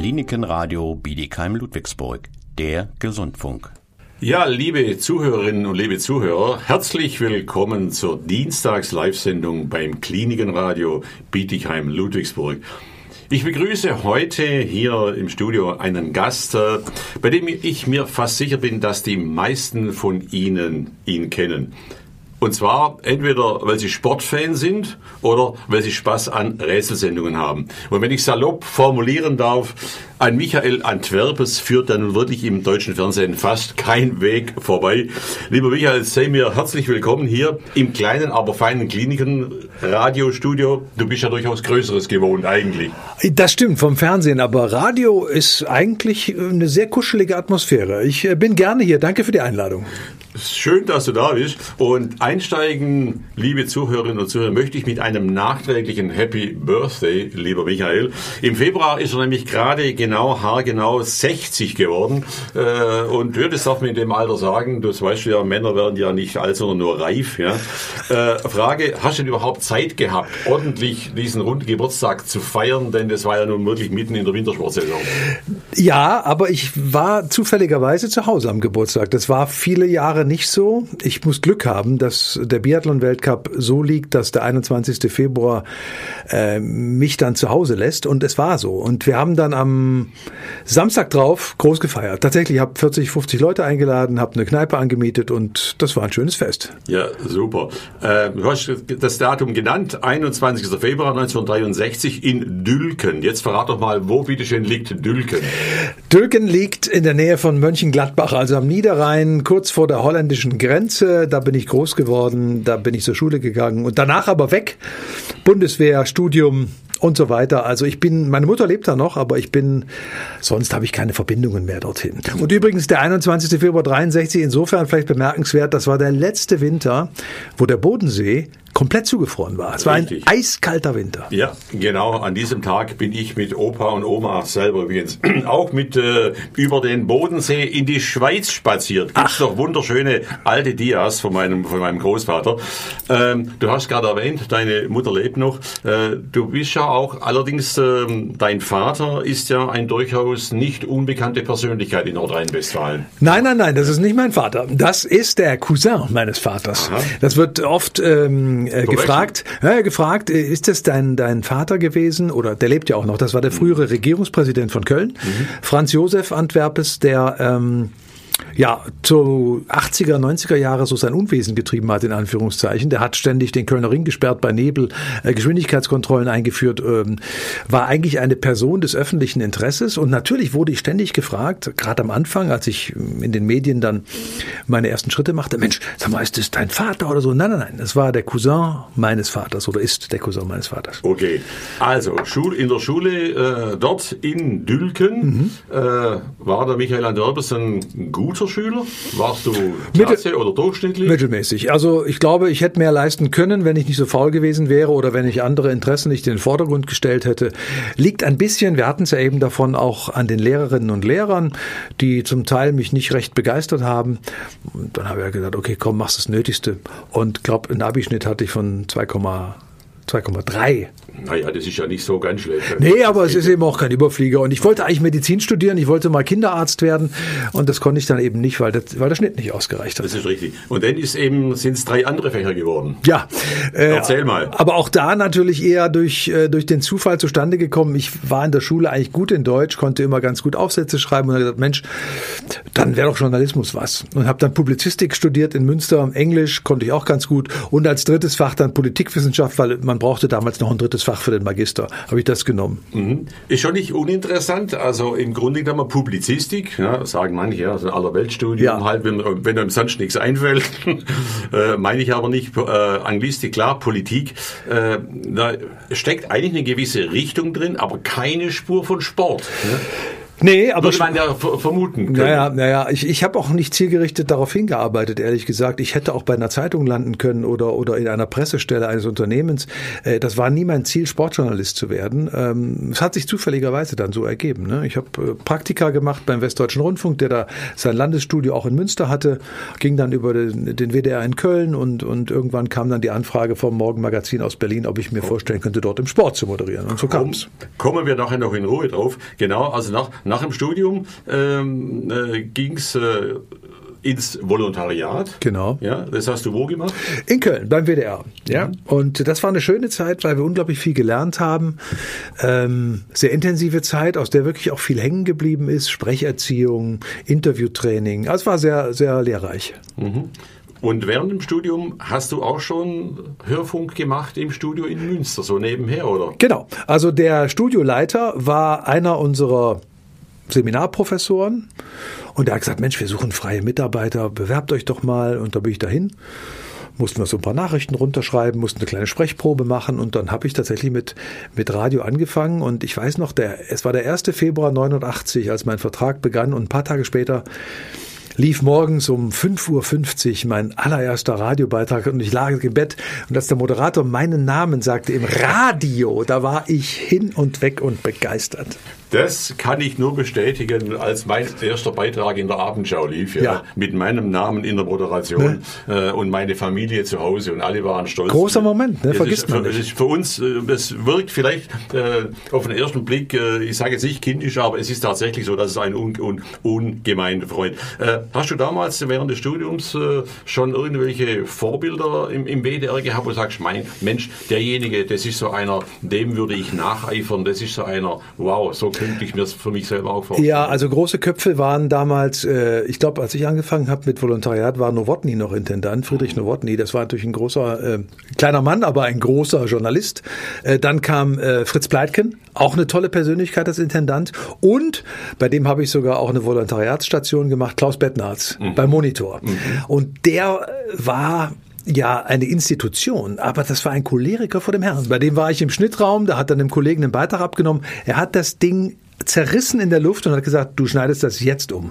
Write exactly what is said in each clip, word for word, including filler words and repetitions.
Klinikenradio Bietigheim-Ludwigsburg, der Gesundfunk. Ja, liebe Zuhörerinnen und liebe Zuhörer, herzlich willkommen zur Dienstags-Live-Sendung beim Klinikenradio Bietigheim-Ludwigsburg. Ich begrüße heute hier im Studio einen Gast, bei dem ich mir fast sicher bin, dass die meisten von Ihnen ihn kennen. Und zwar entweder, weil sie Sportfan sind oder weil sie Spaß an Rätselsendungen haben. Und wenn ich salopp formulieren darf, an Michael Antwerpes führt dann nun wirklich im deutschen Fernsehen fast kein Weg vorbei. Lieber Michael, sei mir herzlich willkommen hier im kleinen, aber feinen Kliniken-Radiostudio. Du bist ja durchaus Größeres gewohnt eigentlich. Das stimmt, vom Fernsehen, aber Radio ist eigentlich eine sehr kuschelige Atmosphäre. Ich bin gerne hier. Danke für die Einladung. Schön, dass du da bist. Und einsteigen, liebe Zuhörerinnen und Zuhörer, möchte ich mit einem nachträglichen Happy Birthday, lieber Michael. Im Februar ist er nämlich gerade genau, haargenau sechzig geworden. Und du, das darf man in dem Alter sagen, das weißt du ja, Männer werden ja nicht alt, sondern nur reif. Ja. Frage, hast du denn überhaupt Zeit gehabt, ordentlich diesen runden Geburtstag zu feiern? Denn das war ja nun wirklich mitten in der Wintersportsaison. Ja, aber ich war zufälligerweise zu Hause am Geburtstag. Das war viele Jahre nicht so. Ich muss Glück haben, dass der Biathlon-Weltcup so liegt, dass der einundzwanzigsten Februar äh, mich dann zu Hause lässt. Und es war so. Und wir haben dann am Samstag drauf groß gefeiert. Tatsächlich, ich habe vierzig, fünfzig Leute eingeladen, habe eine Kneipe angemietet und das war ein schönes Fest. Ja, super. Äh, du hast das Datum genannt, einundzwanzigsten Februar neunzehnhundertdreiundsechzig in Dülken. Jetzt verrat doch mal, wo bitteschön liegt Dülken? Dülken liegt in der Nähe von Mönchengladbach, also am Niederrhein, kurz vor der holländischen Grenze. Da bin ich groß geworden, da bin ich zur Schule gegangen und danach aber weg. Bundeswehr, Studium und so weiter. Also ich bin, meine Mutter lebt da noch, aber ich bin, sonst habe ich keine Verbindungen mehr dorthin. Und übrigens der einundzwanzigsten Februar dreiundsechzig, insofern vielleicht bemerkenswert, das war der letzte Winter, wo der Bodensee komplett zugefroren war. Es war ein Richtig. eiskalter Winter. Ja, genau. An diesem Tag bin ich mit Opa und Oma selber übrigens auch mit äh, über den Bodensee in die Schweiz spaziert. Gibt's doch wunderschöne alte Dias von meinem von meinem Großvater. Ähm, du hast gerade erwähnt, deine Mutter lebt noch. Äh, du bist ja auch allerdings, äh, dein Vater ist ja ein durchaus nicht unbekannte Persönlichkeit in Nordrhein-Westfalen. Nein, nein, nein, das ist nicht mein Vater. Das ist der Cousin meines Vaters. Aha. Das wird oft ähm, Äh, gefragt, ja, gefragt, ist das dein, dein Vater gewesen? Oder der lebt ja auch noch. Das war der frühere Regierungspräsident von Köln, mhm. Franz Josef Antwerpes, der ähm, ja, zu achtziger, neunziger Jahre so sein Unwesen getrieben hat, in Anführungszeichen. Der hat ständig den Kölner Ring gesperrt bei Nebel, äh, Geschwindigkeitskontrollen eingeführt, ähm, war eigentlich eine Person des öffentlichen Interesses. Und natürlich wurde ich ständig gefragt, gerade am Anfang, als ich in den Medien dann meine ersten Schritte machte, Mensch, sag mal, ist das dein Vater oder so? Nein, nein, nein, das war der Cousin meines Vaters oder ist der Cousin meines Vaters. Okay, also Schul, in der Schule äh, dort in Dülken mhm. äh, war der Michael Antwerpes ein guter Schüler? Warst du Klasse Mittel, oder durchschnittlich? Mittelmäßig. Also ich glaube, ich hätte mehr leisten können, wenn ich nicht so faul gewesen wäre oder wenn ich andere Interessen nicht in den Vordergrund gestellt hätte. Liegt ein bisschen, wir hatten es ja eben davon, auch an den Lehrerinnen und Lehrern, die zum Teil mich nicht recht begeistert haben. Und dann habe ich ja gesagt, okay, komm, machst das Nötigste. Und ich glaube, einen Abischnitt hatte ich von zwei Komma drei. Naja, das ist ja nicht so ganz schlecht. Nee, aber es ist eben auch kein Überflieger. Und ich wollte eigentlich Medizin studieren, ich wollte mal Kinderarzt werden und das konnte ich dann eben nicht, weil, das, weil der Schnitt nicht ausgereicht hat. Das ist richtig. Und dann ist eben, sind es drei andere Fächer geworden. Ja. Äh, Erzähl mal. Aber auch da natürlich eher durch, äh, durch den Zufall zustande gekommen. Ich war in der Schule eigentlich gut in Deutsch, konnte immer ganz gut Aufsätze schreiben und habe gesagt, Mensch, dann wäre doch Journalismus was. Und habe dann Publizistik studiert in Münster, Englisch konnte ich auch ganz gut und als drittes Fach dann Politikwissenschaft, weil man brauchte damals noch ein drittes Fach für den Magister. Habe ich das genommen. Mhm. Ist schon nicht uninteressant. Also im Grunde genommen Publizistik, ja, sagen manche, ja, so ein Allerweltstudium, ja. halt, wenn, wenn einem sonst nichts einfällt. äh, meine ich aber nicht. Äh, Anglistik, klar, Politik. Äh, da steckt eigentlich eine gewisse Richtung drin, aber keine Spur von Sport. Ne? Nee, aber würde man ja vermuten können. Naja, naja, ich, ich habe auch nicht zielgerichtet darauf hingearbeitet, ehrlich gesagt. Ich hätte auch bei einer Zeitung landen können oder, oder in einer Pressestelle eines Unternehmens. Das war nie mein Ziel, Sportjournalist zu werden. Es hat sich zufälligerweise dann so ergeben. Ich habe Praktika gemacht beim Westdeutschen Rundfunk, der da sein Landesstudio auch in Münster hatte, ging dann über den, den W D R in Köln und, und irgendwann kam dann die Anfrage vom Morgenmagazin aus Berlin, ob ich mir vorstellen könnte, dort im Sport zu moderieren. Und so kam es. Kommen wir nachher noch in Ruhe drauf. Genau, also nach Nach dem Studium ähm, äh, ging es äh, ins Volontariat. Genau. Ja, das hast du wo gemacht? In Köln, beim W D R. Ja. Und das war eine schöne Zeit, weil wir unglaublich viel gelernt haben. Ähm, sehr intensive Zeit, aus der wirklich auch viel hängen geblieben ist. Sprecherziehung, Interviewtraining. Also es war sehr, sehr lehrreich. Mhm. Und während dem Studium hast du auch schon Hörfunk gemacht im Studio in Münster, so nebenher, oder? Genau. Also der Studioleiter war einer unserer Seminarprofessoren und er hat gesagt, Mensch, wir suchen freie Mitarbeiter, bewerbt euch doch mal. Und da bin ich dahin, mussten wir so ein paar Nachrichten runterschreiben, mussten eine kleine Sprechprobe machen und dann habe ich tatsächlich mit, mit Radio angefangen und ich weiß noch, der, es war der erste Februar neunundachtzig, als mein Vertrag begann und ein paar Tage später lief morgens um fünf Uhr fünfzig mein allererster Radiobeitrag und ich lag im Bett und als der Moderator meinen Namen sagte im Radio, da war ich hin und weg und begeistert. Das kann ich nur bestätigen, als mein erster Beitrag in der Abendschau lief, ja, Ja. mit meinem Namen in der Moderation ne? äh, und meine Familie zu Hause und alle waren stolz. Großer Moment, ne? Das Vergisst ist, man für, nicht. Das ist für uns, äh, das wirkt vielleicht äh, auf den ersten Blick, äh, ich sage jetzt nicht kindisch, aber es ist tatsächlich so, dass es ein un, un, ungemein Freund. Äh, hast du damals während des Studiums äh, schon irgendwelche Vorbilder im, im W D R gehabt, wo du sagst, mein Mensch, derjenige, das ist so einer, dem würde ich nacheifern, das ist so einer, wow, so könnte ich mir das für mich selber auch vorstellen. Ja, also große Köpfe waren damals, äh, ich glaube, als ich angefangen habe mit Volontariat, war Nowotny noch Intendant, Friedrich Nowotny. Das war natürlich ein großer, äh, kleiner Mann, aber ein großer Journalist. Äh, dann kam äh, Fritz Pleitgen, auch eine tolle Persönlichkeit als Intendant. Und bei dem habe ich sogar auch eine Volontariatsstation gemacht, Klaus Bettnarz, mhm. beim Monitor. Mhm. Und der war ja eine Institution, aber das war ein Choleriker vor dem Herrn. Bei dem war ich im Schnittraum, da hat dann einem Kollegen einen Beitrag abgenommen. Er hat das Ding zerrissen in der Luft und hat gesagt, du schneidest das jetzt um.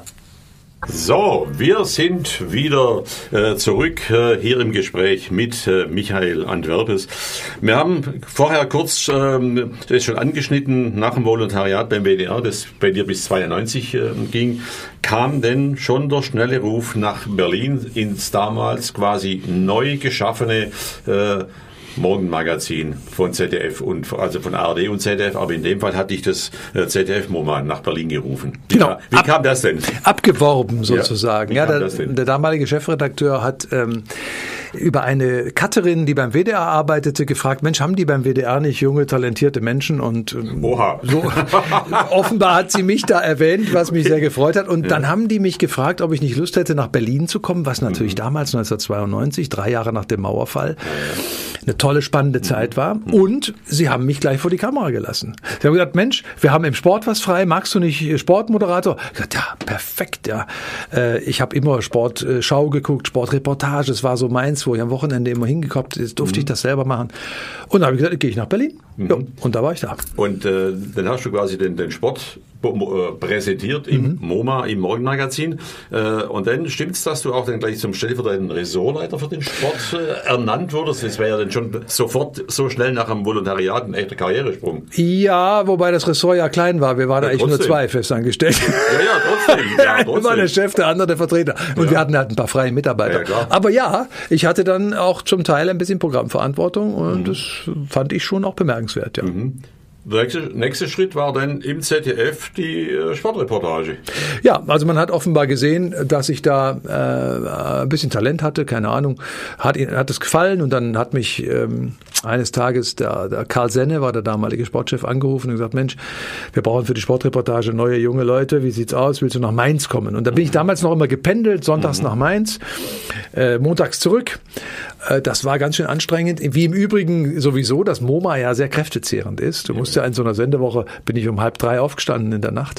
So, wir sind wieder äh, zurück äh, hier im Gespräch mit äh, Michael Antwerpes. Wir haben vorher kurz ähm, das schon angeschnitten, nach dem Volontariat beim W D R, das bei dir bis zweiundneunzig äh, ging, kam denn schon der schnelle Ruf nach Berlin ins damals quasi neu geschaffene äh, Morgenmagazin von Z D F und also von A R D und Z D F, aber in dem Fall hatte ich das Z D F-MoMA nach Berlin gerufen. Wie, genau. Wie Ab, kam das denn? Abgeworben sozusagen. Ja, ja, der, der damalige Chefredakteur hat ähm, über eine Cutterin, die beim W D R arbeitete, gefragt, Mensch, haben die beim W D R nicht junge, talentierte Menschen? Und ähm, Oha. So, offenbar hat sie mich da erwähnt, was mich sehr gefreut hat. Und ja. dann haben die mich gefragt, ob ich nicht Lust hätte, nach Berlin zu kommen, was natürlich mhm. damals neunzehnhundertzweiundneunzig, drei Jahre nach dem Mauerfall, eine tolle, spannende Zeit war. Und sie haben mich gleich vor die Kamera gelassen. Sie haben gesagt, Mensch, wir haben im Sport was frei, magst du nicht Sportmoderator? Ich habe gesagt, ja, perfekt, ja. Ich habe immer Sportschau geguckt, Sportreportage, es war so meins, wo ich am Wochenende immer hingekommen bin, durfte mhm. ich das selber machen. Und dann habe ich gesagt, gehe ich nach Berlin. Mhm. Ja, und da war ich da. Und äh, dann hast du quasi den, den Sport präsentiert im mhm. MoMA, im Morgenmagazin. Und dann stimmt's, dass du auch dann gleich zum stellvertretenden Ressortleiter für den Sport ernannt wurdest. Das wäre ja dann schon sofort so schnell nach dem Volontariat ein echter Karrieresprung. Ja, wobei das Ressort ja klein war. Wir waren ja, eigentlich trotzdem. nur zwei festangestellt. Ja, ja, trotzdem. Ja, trotzdem. Der war der Chef, der andere der Vertreter. Und ja. wir hatten halt ein paar freie Mitarbeiter. Ja, klar. Aber ja, ich hatte dann auch zum Teil ein bisschen Programmverantwortung und mhm. das fand ich schon auch bemerkenswert, ja. Mhm. Der nächste, nächste Schritt war dann im Z D F die äh, Sportreportage. Ja, also man hat offenbar gesehen, dass ich da äh, ein bisschen Talent hatte, keine Ahnung, hat hat es gefallen und dann hat mich ähm, eines Tages der, der Karl Senne, war der damalige Sportchef, angerufen und gesagt, Mensch, wir brauchen für die Sportreportage neue junge Leute, wie sieht's aus, willst du nach Mainz kommen? Und da bin ich damals noch immer gependelt, sonntags mhm. nach Mainz, äh, montags zurück. Äh, das war ganz schön anstrengend, wie im Übrigen sowieso, dass MoMA ja sehr kräftezehrend ist. Du musst ja in so einer Sendewoche, bin ich um halb drei aufgestanden in der Nacht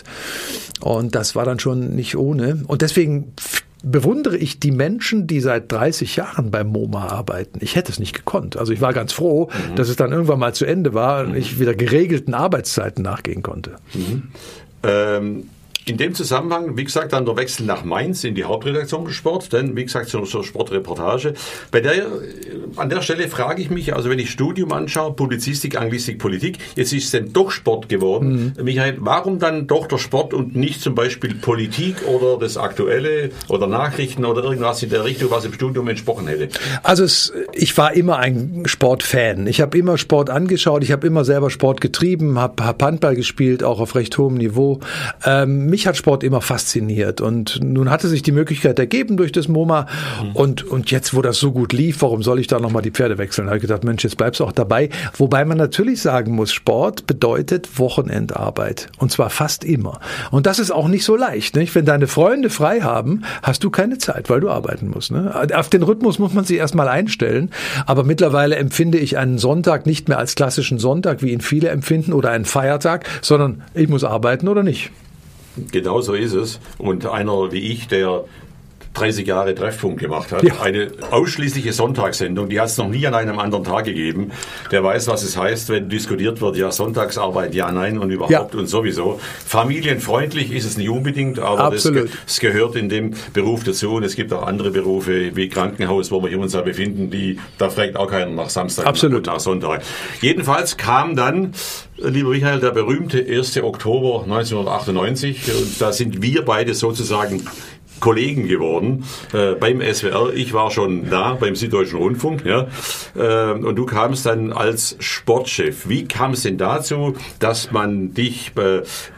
und das war dann schon nicht ohne und deswegen bewundere ich die Menschen, die seit dreißig Jahren beim MoMA arbeiten. Ich hätte es nicht gekonnt. Also ich war ganz froh, mhm. dass es dann irgendwann mal zu Ende war und ich wieder geregelten Arbeitszeiten nachgehen konnte. Mhm. Ähm in dem Zusammenhang, wie gesagt, dann der Wechsel nach Mainz in die Hauptredaktion Sport, denn wie gesagt, so, so Sportreportage. Bei der, an der Stelle frage ich mich, also wenn ich Studium anschaue, Publizistik, Anglistik, Politik, jetzt ist es denn doch Sport geworden. Mhm. Michael, warum dann doch der Sport und nicht zum Beispiel Politik oder das Aktuelle oder Nachrichten oder irgendwas in der Richtung, was im Studium entsprochen hätte? Also es, ich war immer ein Sportfan. Ich habe immer Sport angeschaut, ich habe immer selber Sport getrieben, habe hab Handball gespielt, auch auf recht hohem Niveau. Ähm, mich hat Sport immer fasziniert und nun hatte sich die Möglichkeit ergeben durch das MoMA mhm. und, und jetzt, wo das so gut lief, warum soll ich da nochmal die Pferde wechseln? Da habe ich gedacht, Mensch, jetzt bleibst du auch dabei. Wobei man natürlich sagen muss, Sport bedeutet Wochenendarbeit und zwar fast immer. Und das ist auch nicht so leicht. Nicht? Wenn deine Freunde frei haben, hast du keine Zeit, weil du arbeiten musst. Ne? Auf den Rhythmus muss man sich erstmal einstellen, aber mittlerweile empfinde ich einen Sonntag nicht mehr als klassischen Sonntag, wie ihn viele empfinden, oder einen Feiertag, sondern ich muss arbeiten oder nicht. Genau so ist es. Und einer wie ich, der dreißig Jahre Treffpunkt gemacht hat, ja. eine ausschließliche Sonntagssendung, die hat es noch nie an einem anderen Tag gegeben. Der weiß, was es heißt, wenn diskutiert wird, ja, Sonntagsarbeit, ja, nein und überhaupt ja. und sowieso. Familienfreundlich ist es nicht unbedingt, aber das, das gehört in dem Beruf dazu. Und es gibt auch andere Berufe wie Krankenhaus, wo wir uns da befinden, die, da fragt auch keiner nach Samstag Absolut. und nach Sonntag. Jedenfalls kam dann, lieber Michael, der berühmte erste Oktober neunzehnhundertachtundneunzig und da sind wir beide sozusagen Kollegen geworden äh, beim S W R. Ich war schon da beim Süddeutschen Rundfunk, ja, äh, und du kamst dann als Sportchef. Wie kam es denn dazu, dass man dich äh,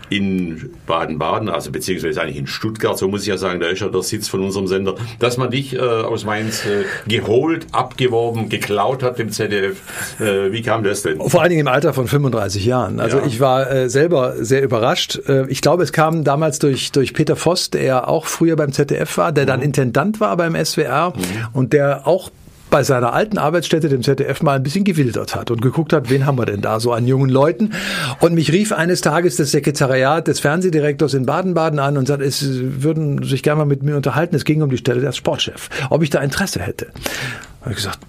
in Baden-Baden, also beziehungsweise eigentlich in Stuttgart, so muss ich ja sagen, da ist ja der Sitz von unserem Sender, dass man dich äh, aus Mainz äh, geholt, abgeworben, geklaut hat im Z D F. Äh, wie kam das denn? Vor allen Dingen im Alter von fünfunddreißig Jahren. Also ja. ich war äh, selber sehr überrascht. Äh, ich glaube, es kam damals durch durch Peter Voss, der auch früher beim Z D F war, der mhm. dann Intendant war beim S W R mhm. und der auch bei seiner alten Arbeitsstätte, dem Z D F, mal ein bisschen gewildert hat und geguckt hat, wen haben wir denn da so an jungen Leuten. Und mich rief eines Tages das Sekretariat des Fernsehdirektors in Baden-Baden an und sagte, es würden sich gerne mal mit mir unterhalten. Es ging um die Stelle als Sportchef, ob ich da Interesse hätte. Da habe ich gesagt,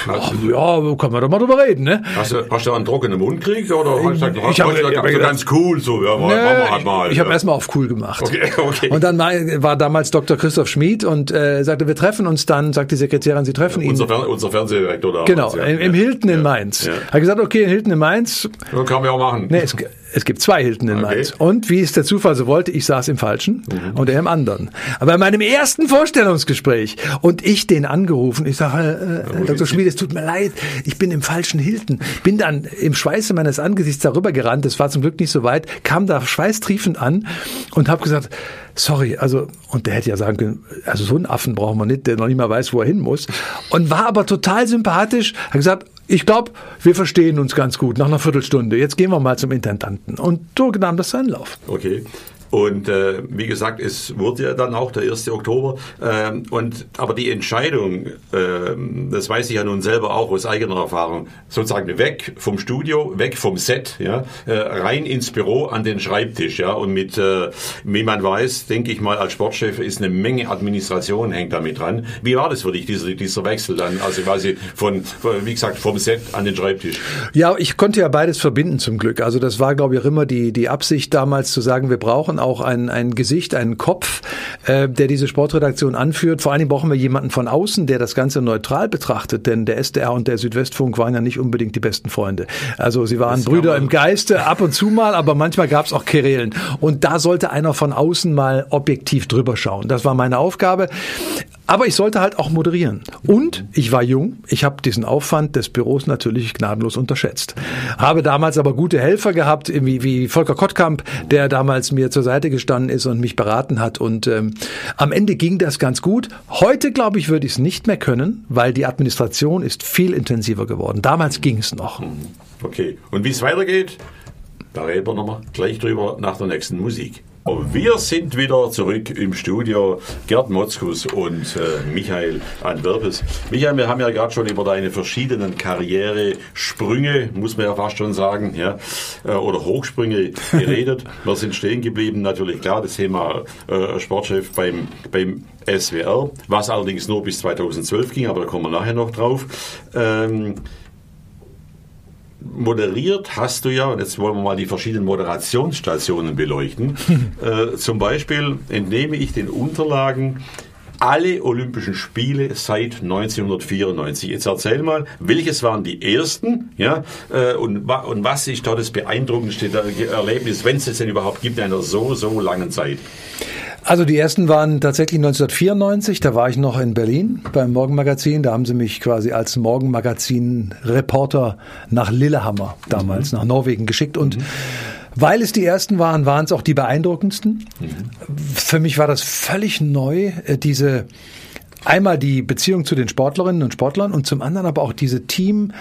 ja, kann man doch mal drüber reden, ne? Hast du, hast du einen trockenen Mund gekriegt oder hast du gesagt, ich hab, gesagt, ich hab so ganz cool, so, ja, ne, machen wir halt mal. Ich, ich habe erstmal auf cool gemacht. Okay, okay. Und dann war, war damals Doktor Christoph Schmid und äh, sagte, wir treffen uns dann, sagt die Sekretärin, Sie treffen ja, ihn. Unser, Fer- unser Fernsehdirektor da. Genau, ja, im, im Hilton ja, in Mainz. Ja. Hat gesagt, okay, in Hilton in Mainz. Ja, kann man auch machen. Nee, es, es gibt zwei Hilton in okay. Mainz. Und wie es der Zufall so wollte, ich saß im falschen mhm. und er im anderen. Aber bei meinem ersten Vorstellungsgespräch und ich den angerufen, ich sage, äh, äh, Doktor Schmid, es tut mir leid, ich bin im falschen Hilton. Bin dann im Schweiße meines Angesichts darüber gerannt, es war zum Glück nicht so weit, kam da schweißtriefend an und habe gesagt, sorry, also, und der hätte ja sagen können, also so einen Affen brauchen wir nicht, der noch nicht mal weiß, wo er hin muss. Und war aber total sympathisch, hat gesagt, ich glaube, wir verstehen uns ganz gut nach einer Viertelstunde. Jetzt gehen wir mal zum Intendanten. Und so nahm das seinen Lauf. Okay. Und äh, wie gesagt, es wurde ja dann auch der erste Oktober. Ähm, und aber die Entscheidung, ähm, das weiß ich ja nun selber auch aus eigener Erfahrung, sozusagen weg vom Studio, weg vom Set, ja, äh, rein ins Büro an den Schreibtisch, ja. Und mit, äh, wie man weiß, denke ich mal, als Sportchef ist eine Menge Administration hängt damit dran. Wie war das für dich, dieser, dieser Wechsel dann, also quasi von, wie gesagt, vom Set an den Schreibtisch? Ja, ich konnte ja beides verbinden zum Glück. Also das war, glaube ich, auch immer die die Absicht damals zu sagen, wir brauchen auch ein, ein Gesicht, einen Kopf, äh, der diese Sportredaktion anführt. Vor allen Dingen brauchen wir jemanden von außen, der das Ganze neutral betrachtet, denn der S D R und der Südwestfunk waren ja nicht unbedingt die besten Freunde. Also sie waren Brüder im Geiste, ab und zu mal, aber manchmal gab es auch Querelen. Und da sollte einer von außen mal objektiv drüber schauen. Das war meine Aufgabe. Aber ich sollte halt auch moderieren. Und ich war jung, ich habe diesen Aufwand des Büros natürlich gnadenlos unterschätzt. Habe damals aber gute Helfer gehabt, wie, wie Volker Kottkamp, der damals mir zur Seite gestanden ist und mich beraten hat. Und ähm, am Ende ging das ganz gut. Heute, glaube ich, würde ich es nicht mehr können, weil die Administration ist viel intensiver geworden. Damals ging es noch. Okay, und wie es weitergeht, da reden wir nochmal gleich drüber nach der nächsten Musik. Wir sind wieder zurück im Studio, Gerd Motzkus und äh, Michael Antwerpes. Michael, wir haben ja gerade schon über deine verschiedenen Karrieresprünge, muss man ja fast schon sagen, ja, äh, oder Hochsprünge geredet. Wir sind stehen geblieben, natürlich klar, das Thema äh, Sportchef beim, beim S W R, was allerdings nur bis zweitausendzwölf ging, aber da kommen wir nachher noch drauf. Ähm, moderiert hast du ja, und jetzt wollen wir mal die verschiedenen Moderationsstationen beleuchten. äh, zum Beispiel entnehme ich den Unterlagen alle Olympischen Spiele seit neunzehnhundertvierundneunzig. Jetzt erzähl mal, welches waren die ersten, ja, äh, und, und was ist da das beeindruckendste Erlebnis, wenn es es denn überhaupt gibt, in einer so, so langen Zeit? Also die ersten waren tatsächlich neunzehnhundertvierundneunzig, da war ich noch in Berlin beim Morgenmagazin, da haben sie mich quasi als Morgenmagazin-Reporter nach Lillehammer damals, mhm. nach Norwegen geschickt und mhm. weil es die ersten waren, waren es auch die beeindruckendsten. Mhm. Für mich war das völlig neu, diese einmal die Beziehung zu den Sportlerinnen und Sportlern und zum anderen aber auch diese Teambildung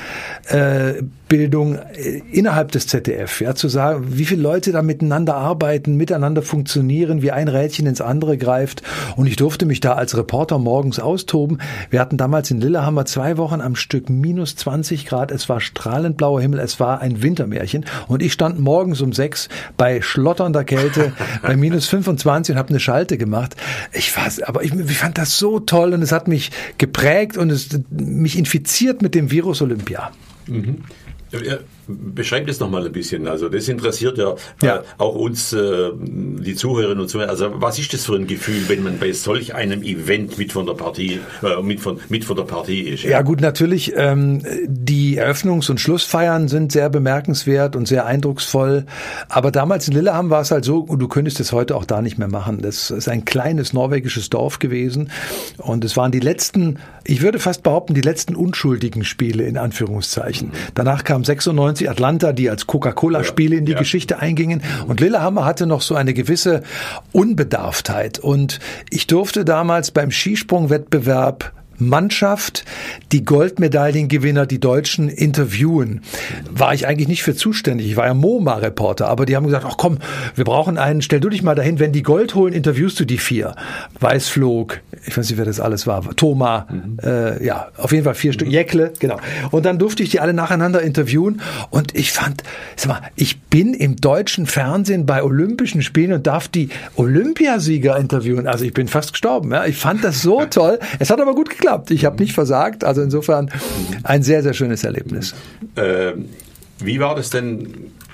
äh, innerhalb des Z D F, ja, zu sagen, wie viele Leute da miteinander arbeiten, miteinander funktionieren, wie ein Rädchen ins andere greift. Und ich durfte mich da als Reporter morgens austoben. Wir hatten damals in Lillehammer zwei Wochen am Stück minus zwanzig Grad. Es war strahlend blauer Himmel. Es war ein Wintermärchen. Und ich stand morgens um sechs bei schlotternder Kälte bei minus fünfundzwanzig und habe eine Schalte gemacht. Ich war, aber ich, ich fand das so toll. Und es hat mich geprägt und es mich infiziert mit dem Virus Olympia. Mhm. Beschreib das nochmal ein bisschen. Also das interessiert ja, ja. Äh, auch uns, äh, die Zuhörerinnen und Zuhörer. Also was ist das für ein Gefühl, wenn man bei solch einem Event mit von der Partie, äh, mit von mit von der Partie ist? Ja, ja gut, natürlich. Ähm, die Eröffnungs- und Schlussfeiern sind sehr bemerkenswert und sehr eindrucksvoll. Aber damals in Lillehammer war es halt so, und du könntest es heute auch da nicht mehr machen. Das ist ein kleines norwegisches Dorf gewesen und es waren die letzten, ich würde fast behaupten, die letzten unschuldigen Spiele in Anführungszeichen. Mhm. Danach kam sechsundneunzig Atlanta, die als Coca-Cola-Spiele in die ja. Geschichte eingingen. Und Lillehammer hatte noch so eine gewisse Unbedarftheit. Und ich durfte damals beim Skisprungwettbewerb Mannschaft, die Goldmedaillengewinner, die Deutschen, interviewen. War ich eigentlich nicht für zuständig. Ich war ja MoMA-Reporter, aber die haben gesagt, ach komm, wir brauchen einen, stell du dich mal dahin, wenn die Gold holen, interviewst du die vier. Weißflog, ich weiß nicht, wer das alles war, Thoma, mhm. äh, ja, auf jeden Fall vier mhm. Stück, Jäckle, genau. Und dann durfte ich die alle nacheinander interviewen und ich fand, sag mal, ich bin im deutschen Fernsehen bei Olympischen Spielen und darf die Olympiasieger interviewen. Also ich bin fast gestorben, ja. Ich fand das so toll. Es hat aber gut geklappt. Ich habe nicht versagt, also insofern ein sehr, sehr schönes Erlebnis. Ähm, wie war das denn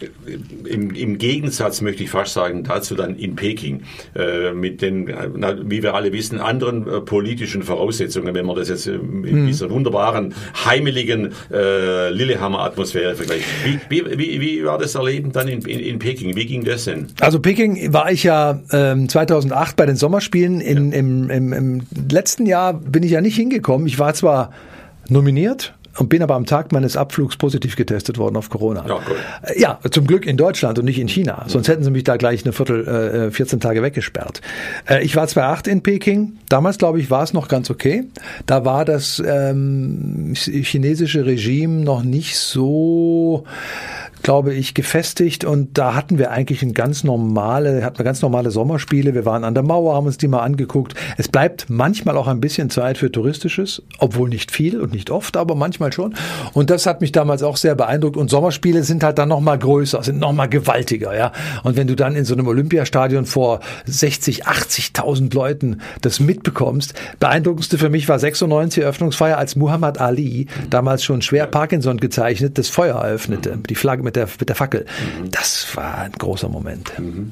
im, im Gegensatz, möchte ich fast sagen, dazu dann in Peking, äh, mit den, na, wie wir alle wissen, anderen äh, politischen Voraussetzungen, wenn man das jetzt äh, mit hm. dieser wunderbaren, heimeligen äh, Lillehammer-Atmosphäre vergleicht. Wie, wie, wie, wie war das Erleben dann in, in, in Peking? Wie ging das denn? Also Peking war ich ja ähm, zweitausendacht bei den Sommerspielen. In, ja. im, im, Im letzten Jahr bin ich ja nicht hingekommen. Ich war zwar nominiert, und bin aber am Tag meines Abflugs positiv getestet worden auf Corona. Ja, cool. Ja, zum Glück in Deutschland und nicht in China. Sonst hätten sie mich da gleich eine Viertel, äh, vierzehn Tage weggesperrt. Äh, ich war zweitausendacht in Peking. Damals, glaube ich, war es noch ganz okay. Da war das ähm, chinesische Regime noch nicht so, glaube ich, gefestigt und da hatten wir eigentlich ein ganz normale, hatten wir ganz normale Sommerspiele. Wir waren an der Mauer, haben uns die mal angeguckt. Es bleibt manchmal auch ein bisschen Zeit für Touristisches, obwohl nicht viel und nicht oft, aber manchmal schon. Und das hat mich damals auch sehr beeindruckt. Und Sommerspiele sind halt dann noch mal größer, sind noch mal gewaltiger, ja. Und wenn du dann in so einem Olympiastadion vor sechzig, achtzigtausend Leuten das mitbekommst, beeindruckendste für mich war sechsundneunzig Eröffnungsfeier, als Muhammad Ali, damals schon schwer Parkinson gezeichnet, das Feuer eröffnete, die Flagge mit der, mit der Fackel. Mhm. Das war ein großer Moment. Mhm.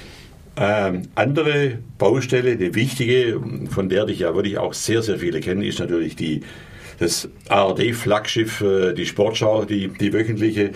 Ähm, andere Baustelle, die wichtige, von der dich ja wirklich auch sehr, sehr viele kennen, ist natürlich die das A R D-Flaggschiff, die Sportschau, die, die wöchentliche.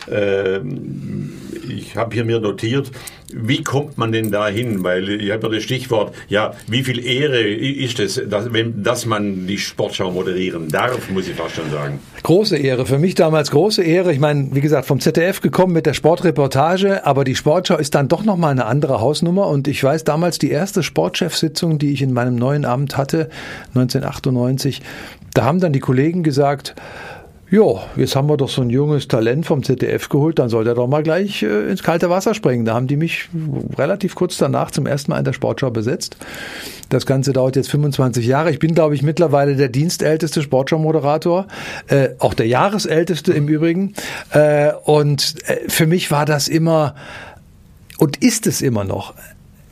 Ich habe hier mir notiert, wie kommt man denn da hin? Weil ich habe ja das Stichwort, ja, wie viel Ehre ist es, dass, wenn, dass man die Sportschau moderieren darf, muss ich fast schon sagen. Große Ehre, für mich damals große Ehre. Ich meine, wie gesagt, vom Z D F gekommen mit der Sportreportage, aber die Sportschau ist dann doch nochmal eine andere Hausnummer und ich weiß damals die erste Sportchefsitzung, die ich in meinem neuen Amt hatte, neunzehnhundertachtundneunzig, da haben dann die Kollegen gesagt, jo, jetzt haben wir doch so ein junges Talent vom Z D F geholt, dann soll der doch mal gleich äh, ins kalte Wasser springen. Da haben die mich relativ kurz danach zum ersten Mal in der Sportschau besetzt. Das Ganze dauert jetzt fünfundzwanzig Jahre. Ich bin, glaube ich, mittlerweile der dienstälteste Sportschau-Moderator, äh, auch der Jahresälteste im Übrigen. Äh, und äh, für mich war das immer und ist es immer noch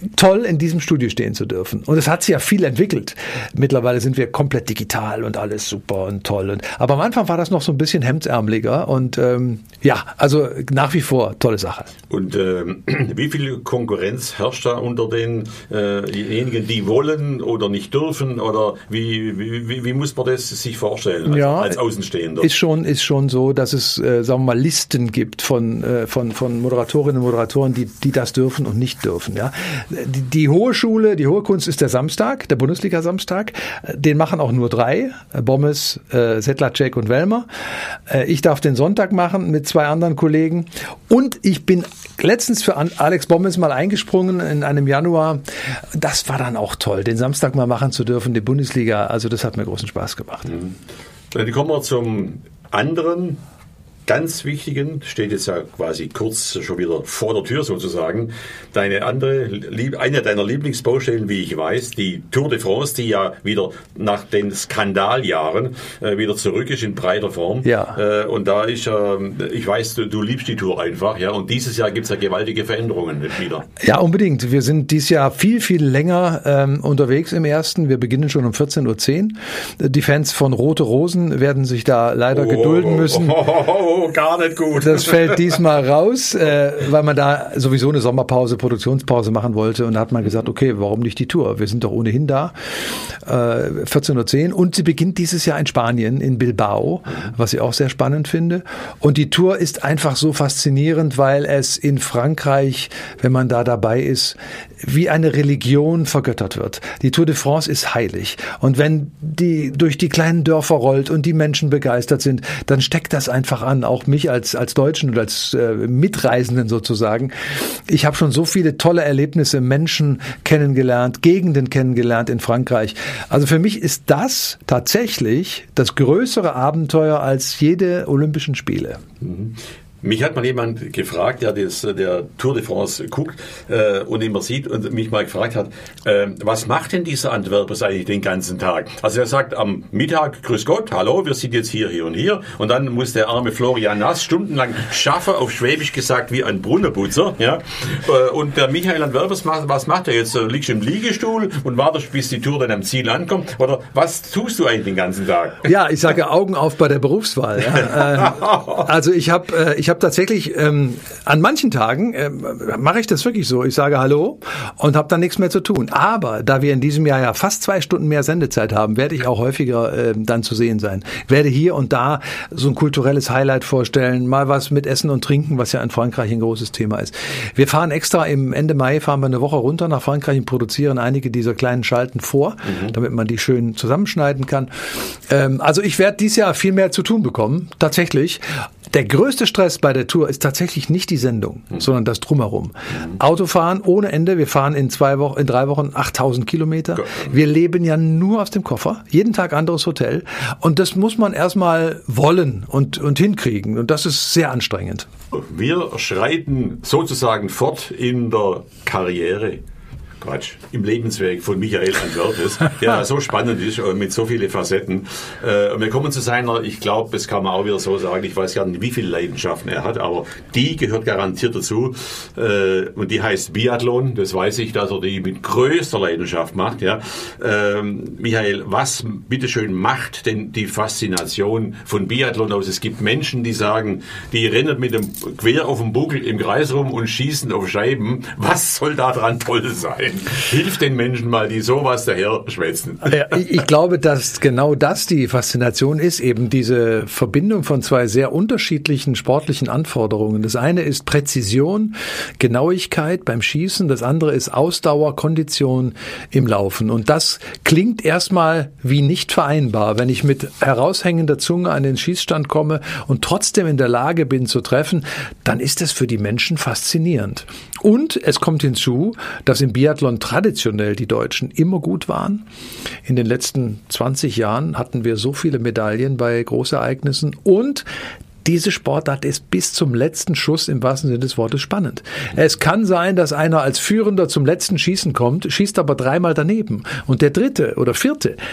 toll, in diesem Studio stehen zu dürfen. Und es hat sich ja viel entwickelt. Mittlerweile sind wir komplett digital und alles super und toll. Und, aber am Anfang war das noch so ein bisschen hemdsärmeliger. Und ähm, ja, also nach wie vor tolle Sache. Und ähm, wie viel Konkurrenz herrscht da unter den äh, diejenigen, die wollen oder nicht dürfen? Oder wie, wie, wie, wie muss man das sich vorstellen als, ja, als Außenstehender? Ist schon, ist schon so, dass es, äh, sagen wir mal, Listen gibt von, äh, von, von Moderatorinnen und Moderatoren, die, die das dürfen und nicht dürfen. Ja? Die, die hohe Schule, die hohe Kunst ist der Samstag, der Bundesliga-Samstag. Den machen auch nur drei, Bommes, äh, Sedlacek und Wellmer. Äh, ich darf den Sonntag machen mit zwei anderen Kollegen. Und ich bin letztens für Alex Bommes mal eingesprungen in einem Januar. Das war dann auch toll, den Samstag mal machen zu dürfen, die Bundesliga. Also das hat mir großen Spaß gemacht. Mhm. Dann kommen wir zum anderen ganz wichtigen, steht jetzt ja quasi kurz schon wieder vor der Tür sozusagen, deine andere, eine deiner Lieblingsbaustellen, wie ich weiß, die Tour de France, die ja wieder nach den Skandaljahren äh, wieder zurück ist in breiter Form. Ja. Äh, und da ist, äh, ich weiß, du, du liebst die Tour einfach, ja, und dieses Jahr gibt es ja gewaltige Veränderungen wieder. Ja, unbedingt. Wir sind dieses Jahr viel, viel länger ähm, unterwegs im ersten. Wir beginnen schon um vierzehn Uhr zehn. Die Fans von Rote Rosen werden sich da leider oh, gedulden müssen. Oh, oh, oh, oh, gar nicht gut. Das fällt diesmal raus, äh, weil man da sowieso eine Sommerpause, Produktionspause machen wollte. Und da hat man gesagt, okay, warum nicht die Tour? Wir sind doch ohnehin da. Äh, vierzehn Uhr zehn. Und sie beginnt dieses Jahr in Spanien, in Bilbao, was ich auch sehr spannend finde. Und die Tour ist einfach so faszinierend, weil es in Frankreich, wenn man da dabei ist, wie eine Religion vergöttert wird. Die Tour de France ist heilig. Und wenn die durch die kleinen Dörfer rollt und die Menschen begeistert sind, dann steckt das einfach an, auch mich als als Deutschen und als äh, Mitreisenden sozusagen. Ich habe schon so viele tolle Erlebnisse, Menschen kennengelernt, Gegenden kennengelernt in Frankreich. Also für mich ist das tatsächlich das größere Abenteuer als jede Olympischen Spiele. Mhm. Mich hat mal jemand gefragt, der das, der Tour de France guckt äh, und immer sieht und mich mal gefragt hat, äh, was macht denn dieser Antwerpers eigentlich den ganzen Tag? Also er sagt am Mittag, grüß Gott, hallo, wir sind jetzt hier, hier und hier. Und dann muss der arme Florian Nass stundenlang schaffen, auf Schwäbisch gesagt, wie ein Brunnenputzer. Ja? Äh, und der Michael Antwerpers, was macht er jetzt? Liegst du im Liegestuhl und wartest, bis die Tour dann am Ziel ankommt? Oder was tust du eigentlich den ganzen Tag? Ja, ich sage Augen auf bei der Berufswahl. Ja. äh, also ich habe äh, ich habe tatsächlich ähm, an manchen Tagen äh, mache ich das wirklich so. Ich sage Hallo und habe dann nichts mehr zu tun. Aber da wir in diesem Jahr ja fast zwei Stunden mehr Sendezeit haben, werde ich auch häufiger äh, dann zu sehen sein. Werde hier und da so ein kulturelles Highlight vorstellen, mal was mit Essen und Trinken, was ja in Frankreich ein großes Thema ist. Wir fahren extra im Ende Mai, fahren wir eine Woche runter nach Frankreich und produzieren einige dieser kleinen Schalten vor, mhm. damit man die schön zusammenschneiden kann. Ähm, also ich werde dieses Jahr viel mehr zu tun bekommen, tatsächlich. Der größte Stress bei der Tour ist tatsächlich nicht die Sendung, mhm. sondern das Drumherum. Mhm. Autofahren ohne Ende. Wir fahren in zwei Wochen, in drei Wochen achttausend Kilometer. Gott. Wir leben ja nur aus dem Koffer. Jeden Tag anderes Hotel. Und das muss man erstmal wollen und, und hinkriegen. Und das ist sehr anstrengend. Wir schreiten sozusagen fort in der Karriere. Quatsch, im Lebensweg von Michael Antwerpes, der so spannend ist und mit so vielen Facetten. Und wir kommen zu seiner, ich glaube, das kann man auch wieder so sagen, ich weiß gar nicht, wie viele Leidenschaften er hat, aber die gehört garantiert dazu. Und die heißt Biathlon, das weiß ich, dass er die mit größter Leidenschaft macht. Ja. Michael, was bitteschön macht denn die Faszination von Biathlon aus? Es gibt Menschen, die sagen, die rennen mit dem quer auf dem Buckel im Kreis rum und schießen auf Scheiben. Was soll da dran toll sein? Hilf den Menschen mal, die sowas daher schwätzen. Ja, ich glaube, dass genau das die Faszination ist, eben diese Verbindung von zwei sehr unterschiedlichen sportlichen Anforderungen. Das eine ist Präzision, Genauigkeit beim Schießen, das andere ist Ausdauer, Kondition im Laufen. Und das klingt erstmal wie nicht vereinbar. Wenn ich mit heraushängender Zunge an den Schießstand komme und trotzdem in der Lage bin zu treffen, dann ist das für die Menschen faszinierend. Und es kommt hinzu, dass im Biathlon traditionell die Deutschen immer gut waren. In den letzten zwanzig Jahren hatten wir so viele Medaillen bei Großereignissen und diese Sportart ist bis zum letzten Schuss im wahrsten Sinne des Wortes spannend. Es kann sein, dass einer als Führender zum letzten Schießen kommt, schießt aber dreimal daneben und der dritte oder vierte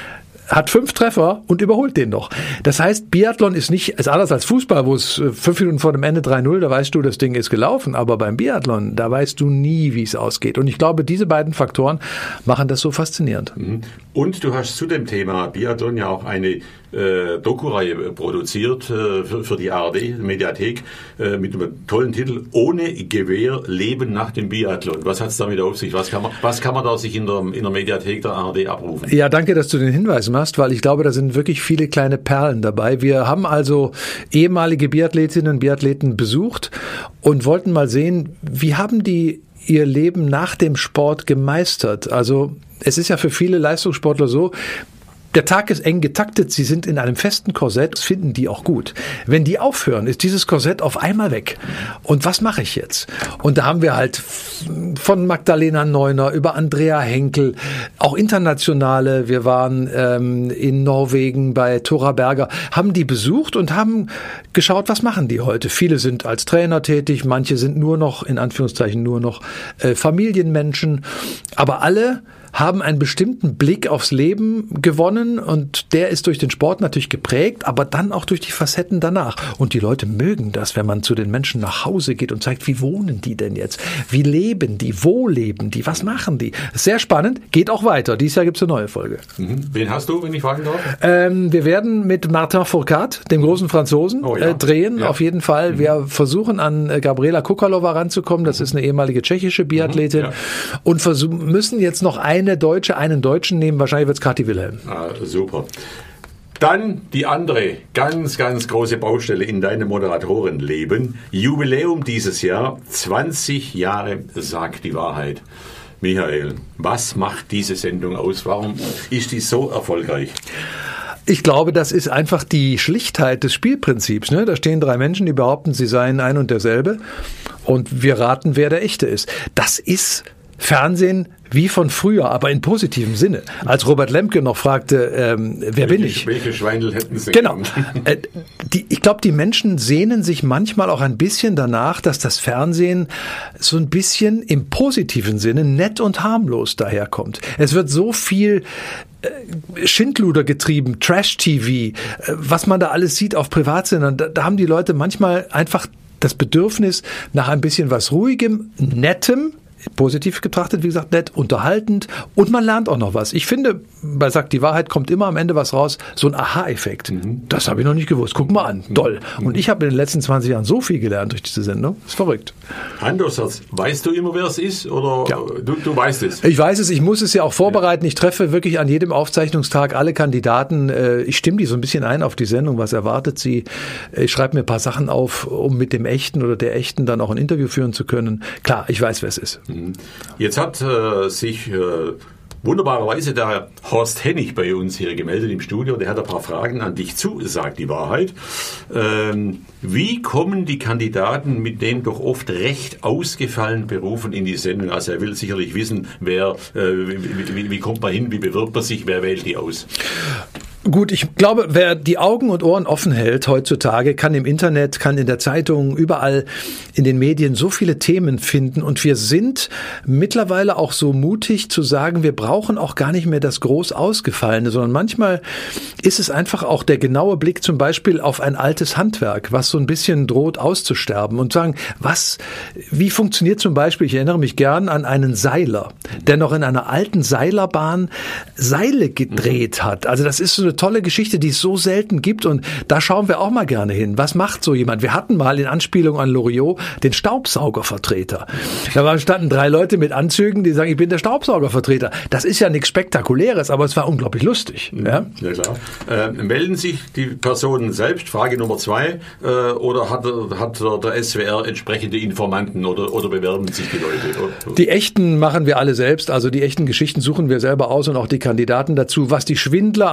hat fünf Treffer und überholt den noch. Das heißt, Biathlon ist nicht, ist anders als Fußball, wo es fünf Minuten vor dem Ende drei null, da weißt du, das Ding ist gelaufen. Aber beim Biathlon, da weißt du nie, wie es ausgeht. Und ich glaube, diese beiden Faktoren machen das so faszinierend. Und du hast zu dem Thema Biathlon ja auch eine äh, Doku-Reihe produziert äh, für, für die A R D-Mediathek äh, mit einem tollen Titel Ohne Gewehr, Leben nach dem Biathlon. Was hat es damit auf sich? Was kann man, was kann man da sich in der, in der Mediathek der A R D abrufen? Ja, danke, dass du den Hinweis machst, weil ich glaube, da sind wirklich viele kleine Perlen dabei. Wir haben also ehemalige Biathletinnen und Biathleten besucht und wollten mal sehen, wie haben die ihr Leben nach dem Sport gemeistert. Also es ist ja für viele Leistungssportler so, der Tag ist eng getaktet, sie sind in einem festen Korsett, das finden die auch gut. Wenn die aufhören, ist dieses Korsett auf einmal weg. Und was mache ich jetzt? Und da haben wir halt von Magdalena Neuner über Andrea Henkel, auch internationale, wir waren ähm, in Norwegen bei Thora Berger, haben die besucht und haben geschaut, was machen die heute. Viele sind als Trainer tätig, manche sind nur noch, in Anführungszeichen nur noch äh, Familienmenschen, aber alle haben einen bestimmten Blick aufs Leben gewonnen und der ist durch den Sport natürlich geprägt, aber dann auch durch die Facetten danach. Und die Leute mögen das, wenn man zu den Menschen nach Hause geht und zeigt, wie wohnen die denn jetzt? Wie leben die? Wo leben die? Was machen die? Sehr spannend, geht auch weiter. Dieses Jahr gibt es eine neue Folge. Mhm. Wen hast du, wenn ich fragen darf? Ähm, wir werden mit Martin Fourcade, dem großen Franzosen, oh, ja. äh, drehen, ja. auf jeden Fall. Mhm. Wir versuchen an äh, Gabriela Kukalova ranzukommen, das ist eine ehemalige tschechische Biathletin, mhm. ja. und versuch, müssen jetzt noch ein Eine Deutsche, einen Deutschen nehmen, wahrscheinlich wird es Kathi Wilhelm. Ah, super. Dann die andere ganz, ganz große Baustelle in deinem Moderatorenleben. Jubiläum dieses Jahr, zwanzig Jahre sagt die Wahrheit. Michael, was macht diese Sendung aus? Warum ist die so erfolgreich? Ich glaube, das ist einfach die Schlichtheit des Spielprinzips. Ne? Da stehen drei Menschen, die behaupten, sie seien ein und derselbe. Und wir raten, wer der Echte ist. Das ist Fernsehen wie von früher, aber in positivem Sinne. Als Robert Lemke noch fragte, ähm, wer welche, bin ich? Welche Schweindel hätten Sie? Genau. Äh, die, ich glaube, die Menschen sehnen sich manchmal auch ein bisschen danach, dass das Fernsehen so ein bisschen im positiven Sinne nett und harmlos daherkommt. Es wird so viel äh, Schindluder getrieben, Trash-T V, äh, was man da alles sieht auf Privatsendern. Da, da haben die Leute manchmal einfach das Bedürfnis nach ein bisschen was Ruhigem, Nettem, positiv betrachtet, wie gesagt, nett, unterhaltend und man lernt auch noch was. Ich finde, bei Sagt die Wahrheit kommt immer am Ende was raus, so ein Aha-Effekt. Mhm. Das habe ich noch nicht gewusst. Guck mal an, toll. Mhm. Und ich habe in den letzten zwanzig Jahren so viel gelernt durch diese Sendung. Das ist verrückt. Andererseits, weißt du immer, wer es ist? Oder ja. du, du weißt es? Ich weiß es, ich muss es ja auch vorbereiten. Ich treffe wirklich an jedem Aufzeichnungstag alle Kandidaten. Ich stimme die so ein bisschen ein auf die Sendung. Was erwartet sie? Ich schreibe mir ein paar Sachen auf, um mit dem Echten oder der Echten dann auch ein Interview führen zu können. Klar, ich weiß, wer es ist. Jetzt hat äh, sich äh, wunderbarerweise der Horst Hennig bei uns hier gemeldet im Studio. Der hat ein paar Fragen an dich zu, sagt die Wahrheit. Ähm, wie kommen die Kandidaten mit den doch oft recht ausgefallenen Berufen in die Sendung? Also er will sicherlich wissen, wer, äh, wie, wie, wie kommt man hin, wie bewirbt man sich, wer wählt die aus? Gut, ich glaube, wer die Augen und Ohren offen hält heutzutage, kann im Internet, kann in der Zeitung, überall in den Medien so viele Themen finden. Und wir sind mittlerweile auch so mutig zu sagen, wir brauchen auch gar nicht mehr das groß Ausgefallene, sondern manchmal ist es einfach auch der genaue Blick zum Beispiel auf ein altes Handwerk, was so ein bisschen droht auszusterben und sagen, was, wie funktioniert zum Beispiel, ich erinnere mich gern an einen Seiler, der noch in einer alten Seilerbahn Seile gedreht hat. Also das ist so eine tolle Geschichte, die es so selten gibt und da schauen wir auch mal gerne hin. Was macht so jemand? Wir hatten mal in Anspielung an Loriot den Staubsaugervertreter. Da standen drei Leute mit Anzügen, die sagen, ich bin der Staubsaugervertreter. Das ist ja nichts Spektakuläres, aber es war unglaublich lustig. Mhm. Ja, ja klar. Äh, melden sich die Personen selbst, Frage Nummer zwei, äh, oder hat, hat der S W R entsprechende Informanten oder, oder bewerben sich die Leute? Oder? Die echten machen wir alle selbst, also die echten Geschichten suchen wir selber aus und auch die Kandidaten dazu. Was die Schwindler angeht,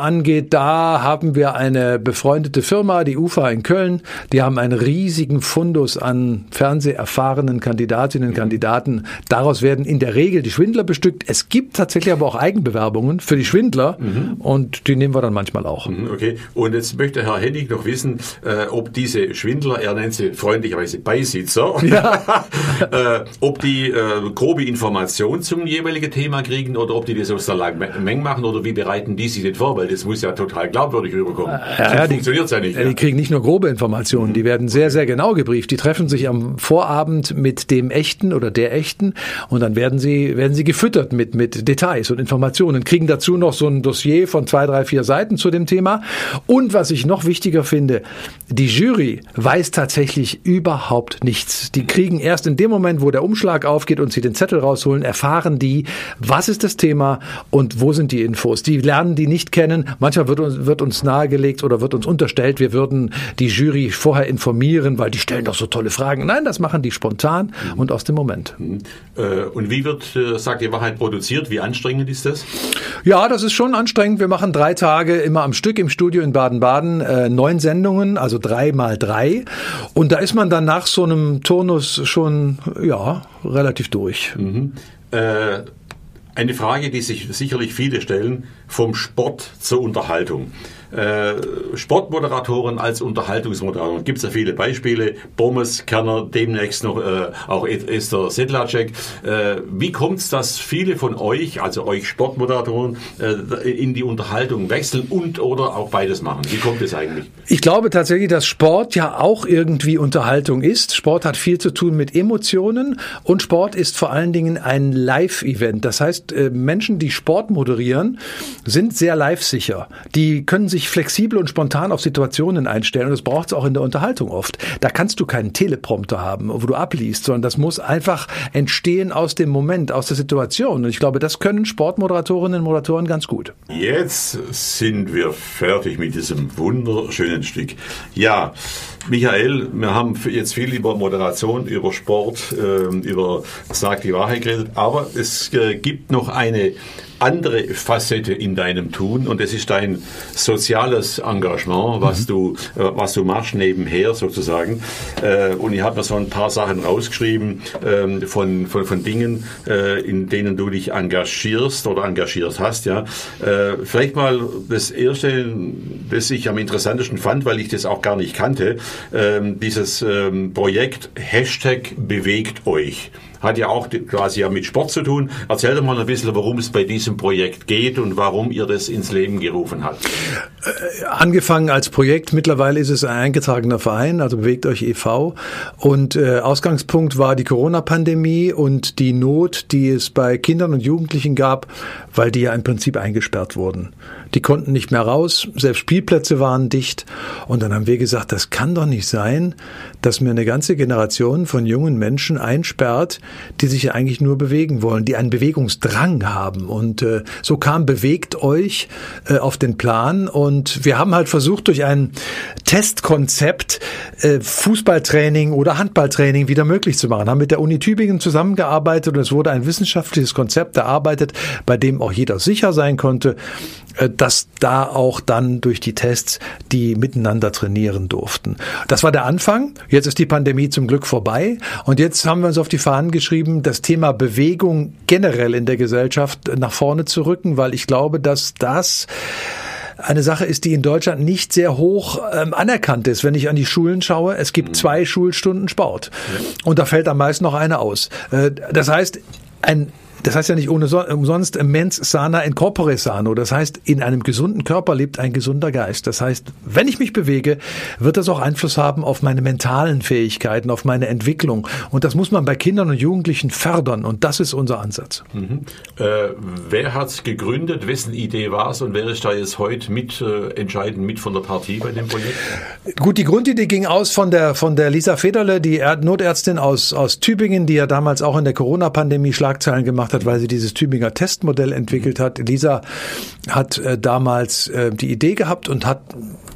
da haben wir eine befreundete Firma, die U F A in Köln. Die haben einen riesigen Fundus an fernseherfahrenen Kandidatinnen und Kandidaten. Daraus werden in der Regel die Schwindler bestückt. Es gibt tatsächlich aber auch Eigenbewerbungen für die Schwindler mhm. und die nehmen wir dann manchmal auch. Okay, und jetzt möchte Herr Hennig noch wissen, äh, ob diese Schwindler, er nennt sie freundlicherweise Beisitzer, ja. äh, ob die äh, grobe Information zum jeweiligen Thema kriegen oder ob die das aus der Menge machen oder wie bereiten die sich das vor, weil das muss ja total glaubwürdig rüberkommen. Ja, ja, funktioniert ja nicht. Ja. Die kriegen nicht nur grobe Informationen, die werden sehr, sehr genau gebrieft. Die treffen sich am Vorabend mit dem Echten oder der Echten und dann werden sie, werden sie gefüttert mit, mit Details und Informationen, kriegen dazu noch so ein Dossier von zwei, drei, vier Seiten zu dem Thema. Und was ich noch wichtiger finde, die Jury weiß tatsächlich überhaupt nichts. Die kriegen erst in dem Moment, wo der Umschlag aufgeht und sie den Zettel rausholen, erfahren die, was ist das Thema und wo sind die Infos. Die lernen die nicht kennen. Manchmal wird uns, wird uns nahegelegt oder wird uns unterstellt, wir würden die Jury vorher informieren, weil die stellen doch so tolle Fragen. Nein, das machen die spontan mhm. und aus dem Moment. Mhm. Äh, und wie wird, äh, sagt ihr, Wahrheit produziert? Wie anstrengend ist das? Ja, das ist schon anstrengend. Wir machen drei Tage immer am Stück im Studio in Baden-Baden, äh, neun Sendungen, also drei mal drei. Und da ist man dann nach so einem Turnus schon, ja, relativ durch. Mhm. Äh, eine Frage, die sich sicherlich viele stellen, vom Sport zur Unterhaltung. Äh, Sportmoderatoren als Unterhaltungsmoderatoren. Gibt es ja viele Beispiele. Bommes, Kerner, demnächst noch äh, auch Esther Sedlacek. Äh, wie kommt es, dass viele von euch, also euch Sportmoderatoren, äh, in die Unterhaltung wechseln und oder auch beides machen? Wie kommt es eigentlich? Ich glaube tatsächlich, dass Sport ja auch irgendwie Unterhaltung ist. Sport hat viel zu tun mit Emotionen und Sport ist vor allen Dingen ein Live-Event. Das heißt, äh, Menschen, die Sport moderieren, sind sehr live-sicher. Die können sich flexibel und spontan auf Situationen einstellen und das braucht es auch in der Unterhaltung oft. Da kannst du keinen Teleprompter haben, wo du abliest, sondern das muss einfach entstehen aus dem Moment, aus der Situation. Und ich glaube, das können Sportmoderatorinnen und Moderatoren ganz gut. Jetzt sind wir fertig mit diesem wunderschönen Stück. Ja, Michael, wir haben jetzt viel über Moderation, über Sport, äh, über Sag die Wahrheit geredet, aber es äh, gibt noch eine andere Facette in deinem Tun und das ist dein soziales Engagement, was mhm. du äh, was du machst nebenher sozusagen. Äh, und ich habe mir so ein paar Sachen rausgeschrieben äh, von, von von Dingen, äh, in denen du dich engagierst oder engagiert hast. Ja, äh, vielleicht mal das erste, das ich am interessantesten fand, weil ich das auch gar nicht kannte, äh, dieses äh, Projekt Hashtag bewegt euch. Hat ja auch quasi ja mit Sport zu tun. Erzähl doch mal ein bisschen, worum es bei diesem Projekt geht und warum ihr das ins Leben gerufen habt. Äh, angefangen als Projekt, mittlerweile ist es ein eingetragener Verein, also Bewegt euch e V. Und äh, Ausgangspunkt war die Corona-Pandemie und die Not, die es bei Kindern und Jugendlichen gab, weil die ja im Prinzip eingesperrt wurden. Die konnten nicht mehr raus, selbst Spielplätze waren dicht. Und dann haben wir gesagt, das kann doch nicht sein, dass mir eine ganze Generation von jungen Menschen einsperrt, die sich ja eigentlich nur bewegen wollen, die einen Bewegungsdrang haben. Und äh, so kam Bewegt euch äh, auf den Plan. Und wir haben halt versucht, durch ein Testkonzept äh, Fußballtraining oder Handballtraining wieder möglich zu machen. Haben mit der Uni Tübingen zusammengearbeitet und es wurde ein wissenschaftliches Konzept erarbeitet, bei dem auch jeder sicher sein konnte, äh, dass da auch dann durch die Tests die miteinander trainieren durften. Das war der Anfang. Jetzt ist die Pandemie zum Glück vorbei. Und jetzt haben wir uns auf die Fahnen geschrieben, das Thema Bewegung generell in der Gesellschaft nach vorne zu rücken, weil ich glaube, dass das eine Sache ist, die in Deutschland nicht sehr hoch ähm, anerkannt ist. Wenn ich an die Schulen schaue, es gibt zwei Schulstunden Sport. Und da fällt am meisten noch eine aus. Äh, das heißt, ein Das heißt ja nicht ohne so, umsonst mens sana in corpore sano. Das heißt, in einem gesunden Körper lebt ein gesunder Geist. Das heißt, wenn ich mich bewege, wird das auch Einfluss haben auf meine mentalen Fähigkeiten, auf meine Entwicklung. Und das muss man bei Kindern und Jugendlichen fördern. Und das ist unser Ansatz. Mhm. Äh, wer hat's gegründet? Wessen Idee war's? Und wer ist da jetzt heute mit äh, entscheidend mit von der Partie bei dem Projekt? Gut, die Grundidee ging aus von der von der Lisa Federle, die Notärztin aus aus Tübingen, die ja damals auch in der Corona-Pandemie Schlagzeilen gemacht hat. hat, weil sie dieses Tübinger Testmodell entwickelt hat. Lisa hat äh, damals äh, die Idee gehabt und hat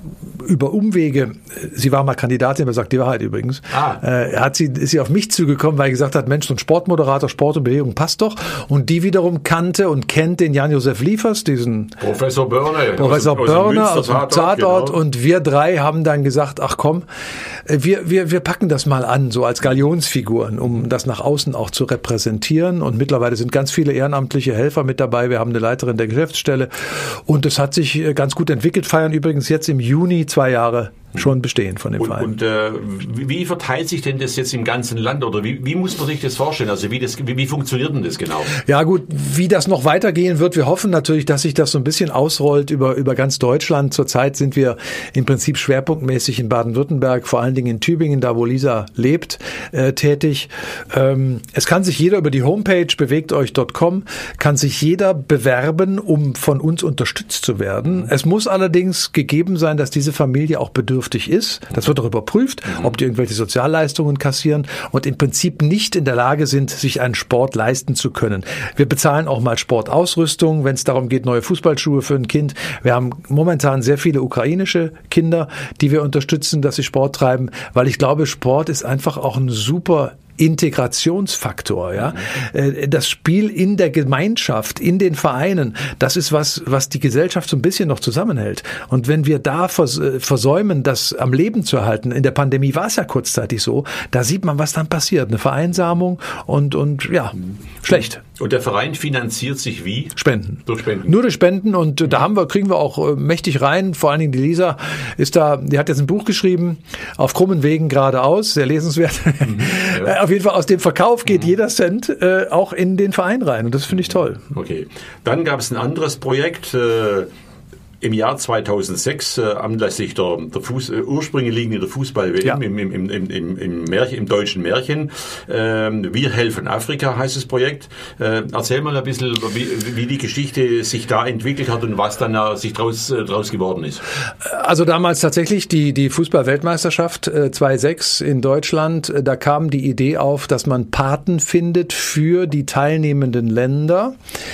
über Umwege, sie war mal Kandidatin, aber sagt die Wahrheit übrigens, ah. äh, hat sie, ist sie auf mich zugekommen, weil sie gesagt hat, Mensch, so ein Sportmoderator, Sport und Bewegung passt doch. Und die wiederum kannte und kennt den Jan-Josef Liefers, diesen Professor Börner, Professor aus, Börner aus dem Tatort, Tatort. Genau. Und wir drei haben dann gesagt, ach komm, wir, wir, wir packen das mal an, so als Galionsfiguren, um das nach außen auch zu repräsentieren. Und mittlerweile sind ganz viele ehrenamtliche Helfer mit dabei. Wir haben eine Leiterin der Geschäftsstelle. Und es hat sich ganz gut entwickelt. Feiern übrigens jetzt im Juni zwei Jahre schon bestehen von dem und, Verein. Und äh, wie verteilt sich denn das jetzt im ganzen Land oder wie, wie muss man sich das vorstellen? Also wie, das, wie, wie funktioniert denn das genau? Ja gut, wie das noch weitergehen wird, wir hoffen natürlich, dass sich das so ein bisschen ausrollt über, über ganz Deutschland. Zurzeit sind wir im Prinzip schwerpunktmäßig in Baden-Württemberg, vor allen Dingen in Tübingen, da wo Lisa lebt, äh, tätig. Ähm, es kann sich jeder über die Homepage bewegt euch Punkt com, kann sich jeder bewerben, um von uns unterstützt zu werden. Es muss allerdings gegeben sein, dass diese Familie auch bedürftig ist. Das wird auch überprüft, ob die irgendwelche Sozialleistungen kassieren und im Prinzip nicht in der Lage sind, sich einen Sport leisten zu können. Wir bezahlen auch mal Sportausrüstung, wenn es darum geht, neue Fußballschuhe für ein Kind. Wir haben momentan sehr viele ukrainische Kinder, die wir unterstützen, dass sie Sport treiben, weil ich glaube, Sport ist einfach auch ein super Integrationsfaktor, ja. Das Spiel in der Gemeinschaft, in den Vereinen, das ist was, was die Gesellschaft so ein bisschen noch zusammenhält. Und wenn wir da versäumen, das am Leben zu erhalten, in der Pandemie war es ja kurzzeitig so, da sieht man, was dann passiert. Eine Vereinsamung und, und, ja, schlecht. Und der Verein finanziert sich wie? Spenden. Durch Spenden. Nur durch Spenden und mhm. da haben wir, kriegen wir auch mächtig rein. Vor allen Dingen die Lisa ist da, die hat jetzt ein Buch geschrieben, auf krummen Wegen geradeaus, sehr lesenswert. Mhm. Ja. Auf jeden Fall aus dem Verkauf geht mhm. jeder Cent äh, auch in den Verein rein und das finde ich toll. Okay. Dann gab es ein anderes Projekt, äh, im Jahr zweitausendsechs, äh, anlässlich der, der Fuß, äh, Ursprünge liegen in der Fußball-W M, ja. im, im, im, im, im, Märchen, im deutschen Märchen. Ähm, Wir helfen Afrika heißt das Projekt. Äh, erzähl mal ein bisschen, wie, wie die Geschichte sich da entwickelt hat und was dann äh, sich draus, äh, draus geworden ist. Also damals tatsächlich die, die Fußball-Weltmeisterschaft äh, zweitausendsechs in Deutschland, äh, da kam die Idee auf, dass man Paten findet für die teilnehmenden Länder.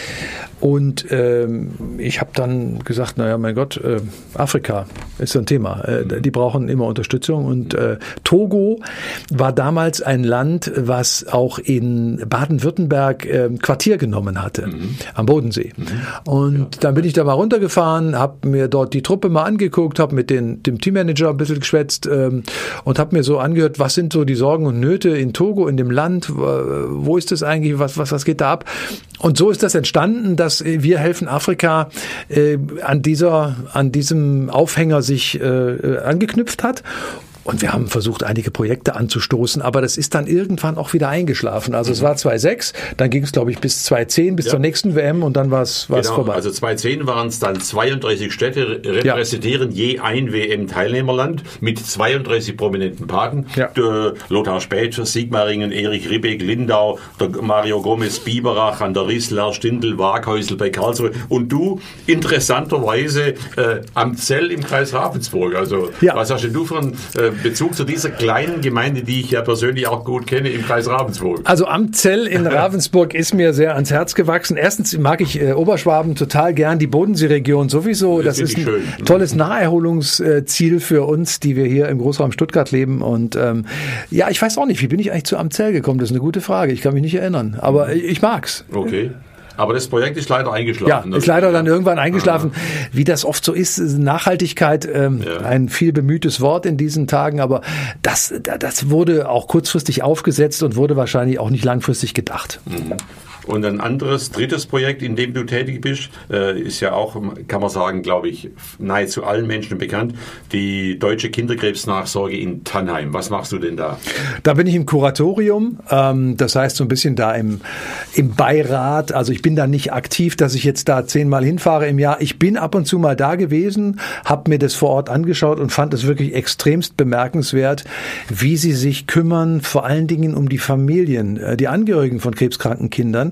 Und ähm, ich habe dann gesagt, naja, mein Gott, äh, Afrika ist so ein Thema. Äh, die brauchen immer Unterstützung. Und äh, Togo war damals ein Land, was auch in Baden-Württemberg äh, Quartier genommen hatte, mhm. am Bodensee. Mhm. Und ja. dann bin ich da mal runtergefahren, habe mir dort die Truppe mal angeguckt, habe mit den, dem Teammanager ein bisschen geschwätzt ähm, und habe mir so angehört, was sind so die Sorgen und Nöte in Togo, in dem Land, wo ist das eigentlich, was, was, was geht da ab? Und so ist das entstanden, dass Wir helfen Afrika äh, an dieser, an diesem Aufhänger sich äh, angeknüpft hat. Und wir haben versucht, einige Projekte anzustoßen, aber das ist dann irgendwann auch wieder eingeschlafen. Also mhm. es war zweitausendsechs, dann ging es, glaube ich, bis zweitausendzehn, bis ja. zur nächsten W M und dann war es genau, vorbei. Also zweitausendzehn waren es dann zweiunddreißig Städte, repräsentieren ja. je ein W M-Teilnehmerland mit zweiunddreißig prominenten Paten. Ja. Der Lothar Späth, Sigmaringen, Erich Ribbeck, Lindau, der Mario Gomez, Biberach, an der Rissler, Stindl, Waghäusel bei Karlsruhe und du interessanterweise äh, am Zell im Kreis Ravensburg. Also ja. was hast denn du für ein äh, Bezug zu dieser kleinen Gemeinde, die ich ja persönlich auch gut kenne, im Kreis Ravensburg? Also Amtzell in Ravensburg ist mir sehr ans Herz gewachsen. Erstens mag ich äh, Oberschwaben total gern, die Bodenseeregion sowieso. Das, das ist ein schön. tolles Naherholungsziel für uns, die wir hier im Großraum Stuttgart leben. Und ähm, ja, ich weiß auch nicht, wie bin ich eigentlich zu Amtzell gekommen? Das ist eine gute Frage. Ich kann mich nicht erinnern, aber ich mag's. Okay. Aber das Projekt ist leider eingeschlafen. Ja, ist leider dann irgendwann eingeschlafen. Aha. Wie das oft so ist, Nachhaltigkeit, ähm, ja. ein viel bemühtes Wort in diesen Tagen, aber das, das wurde auch kurzfristig aufgesetzt und wurde wahrscheinlich auch nicht langfristig gedacht. Mhm. Und ein anderes, drittes Projekt, in dem du tätig bist, äh, ist ja auch, kann man sagen, glaube ich, nahezu allen Menschen bekannt, die Deutsche Kinderkrebsnachsorge in Tannheim. Was machst du denn da? Da bin ich im Kuratorium, ähm, das heißt so ein bisschen da im, im Beirat. Also ich bin da nicht aktiv, dass ich jetzt da zehnmal hinfahre im Jahr. Ich bin ab und zu mal da gewesen, habe mir das vor Ort angeschaut und fand es wirklich extremst bemerkenswert, wie sie sich kümmern, vor allen Dingen um die Familien, die Angehörigen von krebskranken Kindern,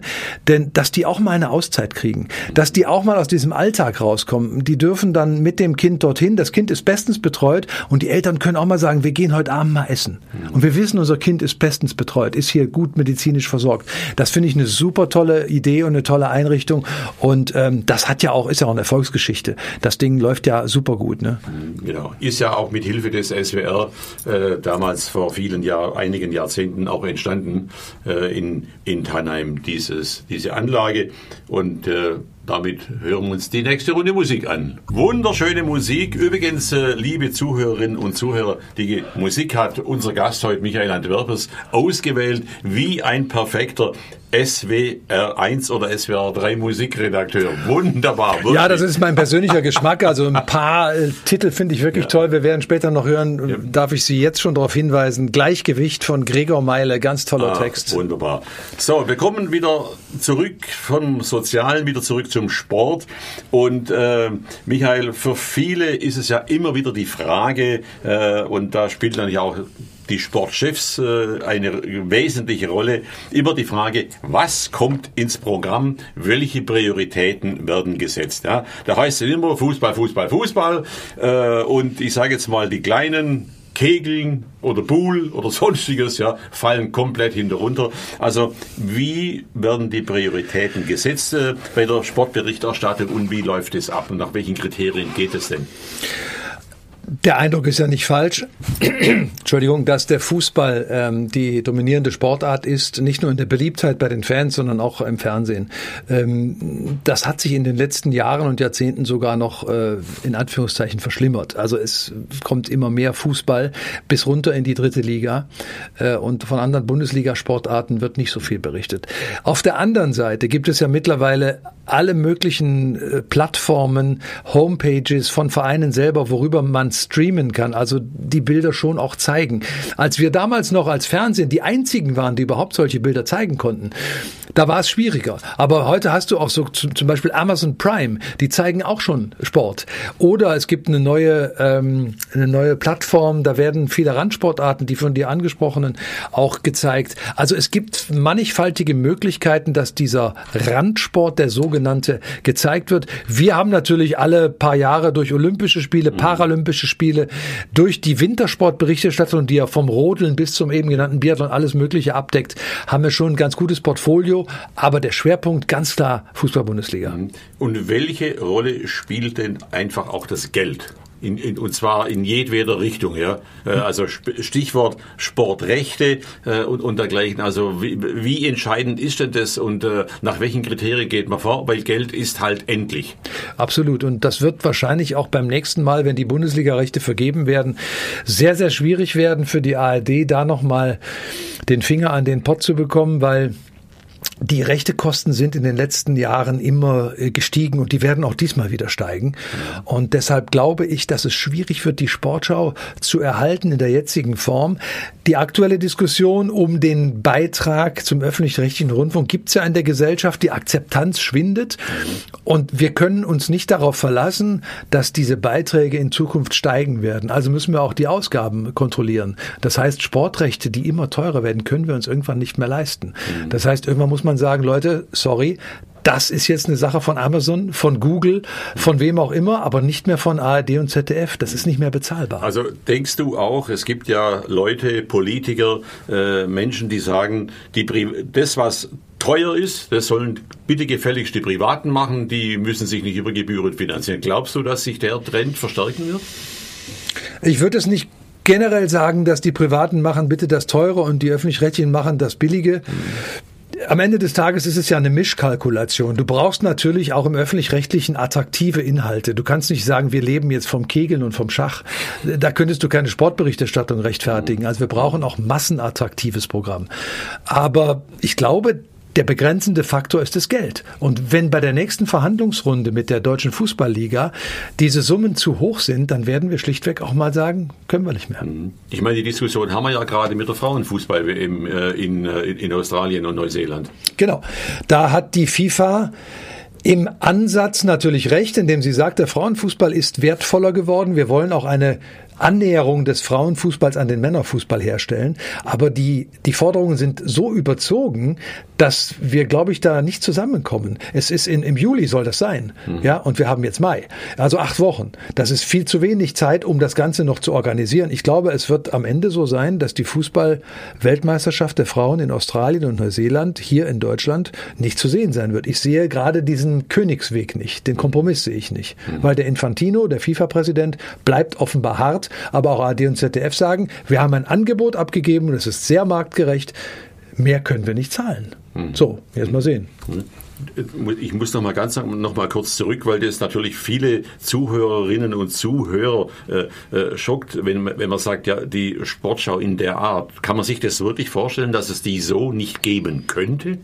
denn dass die auch mal eine Auszeit kriegen, dass die auch mal aus diesem Alltag rauskommen. Die dürfen dann mit dem Kind dorthin, das Kind ist bestens betreut und die Eltern können auch mal sagen, wir gehen heute Abend mal essen. Und wir wissen, unser Kind ist bestens betreut, ist hier gut medizinisch versorgt. Das finde ich eine super tolle Idee und eine tolle Einrichtung und ähm, das hat ja auch, ist ja auch eine Erfolgsgeschichte. Das Ding läuft ja super gut. Ne? Genau, ist ja auch mit Hilfe des S W R äh, damals vor vielen Jahren, einigen Jahrzehnten auch entstanden äh, in, in Tannheim, dieses, diese Anlage und äh, damit hören wir uns die nächste Runde Musik an. Wunderschöne Musik. Übrigens, äh, liebe Zuhörerinnen und Zuhörer, die Musik hat unser Gast heute, Michael Antwerpers, ausgewählt wie ein perfekter S W R eins oder S W R drei Musikredakteur. Wunderbar. Wirklich. Ja, das ist mein persönlicher Geschmack. Also ein paar äh, Titel finde ich wirklich ja. toll. Wir werden später noch hören, ja. darf ich Sie jetzt schon darauf hinweisen. Gleichgewicht von Gregor Meile, ganz toller ah, Text. Wunderbar. So, wir kommen wieder zurück vom Sozialen, wieder zurück zum Sport. Und äh, Michael, für viele ist es ja immer wieder die Frage, äh, und da spielt natürlich auch die Sportchefs äh, eine wesentliche Rolle, immer die Frage, was kommt ins Programm, welche Prioritäten werden gesetzt. Ja? Da heißt es immer Fußball, Fußball, Fußball äh, und ich sage jetzt mal, die kleinen Kegeln oder Pool oder sonstiges, ja, fallen komplett hinter runter. Also wie werden die Prioritäten gesetzt äh, bei der Sportberichterstattung und wie läuft es ab und nach welchen Kriterien geht es denn? Der Eindruck ist ja nicht falsch, Entschuldigung, dass der Fußball ähm, die dominierende Sportart ist, nicht nur in der Beliebtheit bei den Fans, sondern auch im Fernsehen. Ähm, das hat sich in den letzten Jahren und Jahrzehnten sogar noch äh, in Anführungszeichen verschlimmert. Also es kommt immer mehr Fußball bis runter in die dritte Liga äh, und von anderen Bundesliga-Sportarten wird nicht so viel berichtet. Auf der anderen Seite gibt es ja mittlerweile alle möglichen äh, Plattformen, Homepages von Vereinen selber, worüber man streamen kann, also die Bilder schon auch zeigen. Als wir damals noch als Fernsehen die einzigen waren, die überhaupt solche Bilder zeigen konnten, da war es schwieriger. Aber heute hast du auch so zum Beispiel Amazon Prime, die zeigen auch schon Sport. Oder es gibt eine neue, ähm, eine neue Plattform, da werden viele Randsportarten, die von dir angesprochenen, auch gezeigt. Also es gibt mannigfaltige Möglichkeiten, dass dieser Randsport, der sogenannte, gezeigt wird. Wir haben natürlich alle paar Jahre durch Olympische Spiele, Paralympische Spiele, durch die Wintersportberichterstattung, die ja vom Rodeln bis zum eben genannten Biathlon alles Mögliche abdeckt, haben wir schon ein ganz gutes Portfolio, aber der Schwerpunkt ganz klar Fußball-Bundesliga. Und welche Rolle spielt denn einfach auch das Geld? In, in, und zwar in jedweder Richtung, ja. Also Stichwort Sportrechte äh, und, und dergleichen. Also wie, wie entscheidend ist denn das und äh, nach welchen Kriterien geht man vor? Weil Geld ist halt endlich. Absolut. Und das wird wahrscheinlich auch beim nächsten Mal, wenn die Bundesliga-Rechte vergeben werden, sehr, sehr schwierig werden für die A R D, da nochmal den Finger an den Pott zu bekommen, weil die Rechtekosten sind in den letzten Jahren immer gestiegen und die werden auch diesmal wieder steigen. Und deshalb glaube ich, dass es schwierig wird, die Sportschau zu erhalten in der jetzigen Form. Die aktuelle Diskussion um den Beitrag zum öffentlich-rechtlichen Rundfunk gibt es ja in der Gesellschaft. Die Akzeptanz schwindet und wir können uns nicht darauf verlassen, dass diese Beiträge in Zukunft steigen werden. Also müssen wir auch die Ausgaben kontrollieren. Das heißt, Sportrechte, die immer teurer werden, können wir uns irgendwann nicht mehr leisten. Das heißt, irgendwann muss man sagen, Leute, sorry, das ist jetzt eine Sache von Amazon, von Google, von wem auch immer, aber nicht mehr von A R D und Z D F. Das ist nicht mehr bezahlbar. Also denkst du auch, es gibt ja Leute, Politiker, äh, Menschen, die sagen, die Pri- das, was teuer ist, das sollen bitte gefälligst die Privaten machen, die müssen sich nicht über Gebühren finanzieren. Glaubst du, dass sich der Trend verstärken wird? Ich würde es nicht generell sagen, dass die Privaten machen bitte das Teure und die Öffentlich-Rechtlichen machen das Billige. Am Ende des Tages ist es ja eine Mischkalkulation. Du brauchst natürlich auch im Öffentlich-Rechtlichen attraktive Inhalte. Du kannst nicht sagen, wir leben jetzt vom Kegeln und vom Schach. Da könntest du keine Sportberichterstattung rechtfertigen. Also wir brauchen auch massenattraktives Programm. Aber ich glaube, der begrenzende Faktor ist das Geld. Und wenn bei der nächsten Verhandlungsrunde mit der Deutschen Fußballliga diese Summen zu hoch sind, dann werden wir schlichtweg auch mal sagen, können wir nicht mehr. Ich meine, die Diskussion haben wir ja gerade mit der Frauenfußball in, in, in Australien und Neuseeland. Genau. Da hat die FIFA im Ansatz natürlich recht, indem sie sagt, der Frauenfußball ist wertvoller geworden. Wir wollen auch eine Annäherung des Frauenfußballs an den Männerfußball herstellen. Aber die, die Forderungen sind so überzogen, dass wir, glaube ich, da nicht zusammenkommen. Es ist in, im Juli soll das sein. Mhm. Ja, und wir haben jetzt Mai. Also acht Wochen. Das ist viel zu wenig Zeit, um das Ganze noch zu organisieren. Ich glaube, es wird am Ende so sein, dass die Fußball-Weltmeisterschaft der Frauen in Australien und Neuseeland hier in Deutschland nicht zu sehen sein wird. Ich sehe gerade diesen Königsweg nicht. Den Kompromiss sehe ich nicht. Mhm. Weil der Infantino, der FIFA-Präsident, bleibt offenbar hart. Aber auch A R D und Z D F sagen, wir haben ein Angebot abgegeben, das ist sehr marktgerecht. Mehr können wir nicht zahlen. Mhm. So, jetzt mal sehen. Ich muss noch mal ganz noch mal kurz zurück, weil das natürlich viele Zuhörerinnen und Zuhörer äh, äh, schockt, wenn, wenn man sagt, ja, die Sportschau in der Art. Kann man sich das wirklich vorstellen, dass es die so nicht geben könnte?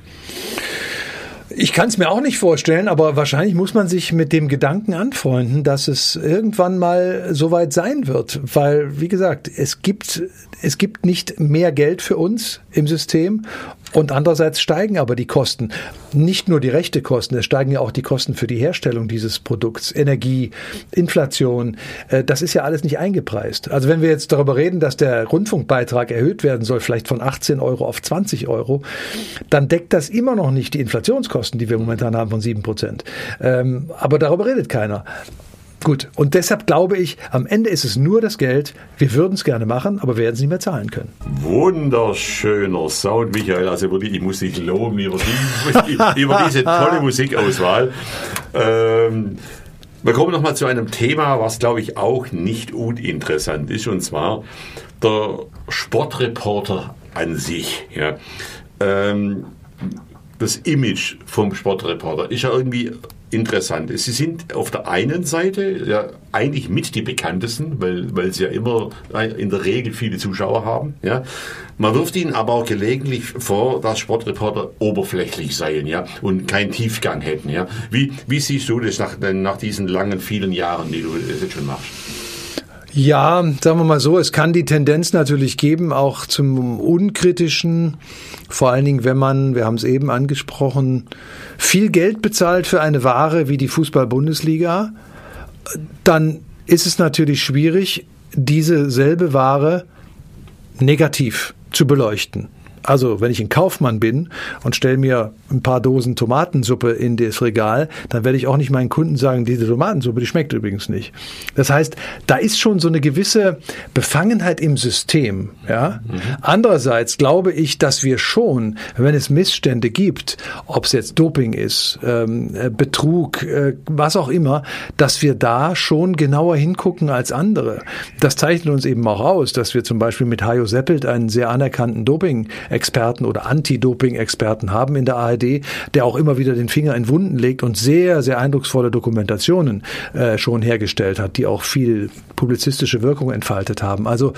Ich kann es mir auch nicht vorstellen, aber wahrscheinlich muss man sich mit dem Gedanken anfreunden, dass es irgendwann mal soweit sein wird. Weil, wie gesagt, es gibt, es gibt nicht mehr Geld für uns im System und andererseits steigen aber die Kosten. Nicht nur die Rechtekosten, es steigen ja auch die Kosten für die Herstellung dieses Produkts, Energie, Inflation. Das ist ja alles nicht eingepreist. Also wenn wir jetzt darüber reden, dass der Rundfunkbeitrag erhöht werden soll, vielleicht von achtzehn Euro auf zwanzig Euro, dann deckt das immer noch nicht die Inflationskosten, die wir momentan haben von sieben Prozent. Ähm, aber darüber redet keiner. Gut, und deshalb glaube ich, am Ende ist es nur das Geld. Wir würden es gerne machen, aber wir werden es nicht mehr zahlen können. Wunderschöner Sound, Michael. Also wirklich, ich muss dich loben über, die, über diese tolle Musikauswahl. Ähm, wir kommen nochmal zu einem Thema, was, glaube ich, auch nicht uninteressant ist, und zwar der Sportreporter an sich. Ja. Ähm, das Image vom Sportreporter ist ja irgendwie interessant. Sie sind auf der einen Seite ja eigentlich mit die bekanntesten, weil, weil sie ja immer in der Regel viele Zuschauer haben. Ja. Man wirft ihnen aber auch gelegentlich vor, dass Sportreporter oberflächlich seien, ja, und keinen Tiefgang hätten. Ja. Wie, wie siehst du das nach, nach diesen langen, vielen Jahren, die du das jetzt schon machst? Ja, sagen wir mal so, es kann die Tendenz natürlich geben, auch zum Unkritischen, vor allen Dingen, wenn man, wir haben es eben angesprochen, viel Geld bezahlt für eine Ware wie die Fußball-Bundesliga, dann ist es natürlich schwierig, diese selbe Ware negativ zu beleuchten. Also, wenn ich ein Kaufmann bin und stelle mir ein paar Dosen Tomatensuppe in das Regal, dann werde ich auch nicht meinen Kunden sagen, diese Tomatensuppe, die schmeckt übrigens nicht. Das heißt, da ist schon so eine gewisse Befangenheit im System. Ja? Mhm. Andererseits glaube ich, dass wir schon, wenn es Missstände gibt, ob es jetzt Doping ist, ähm, Betrug, äh, was auch immer, dass wir da schon genauer hingucken als andere. Das zeichnet uns eben auch aus, dass wir zum Beispiel mit Hajo Seppelt einen sehr anerkannten Doping Experten oder Anti-Doping-Experten haben in der A R D, der auch immer wieder den Finger in Wunden legt und sehr, sehr eindrucksvolle Dokumentationen äh, schon hergestellt hat, die auch viel publizistische Wirkung entfaltet haben. Also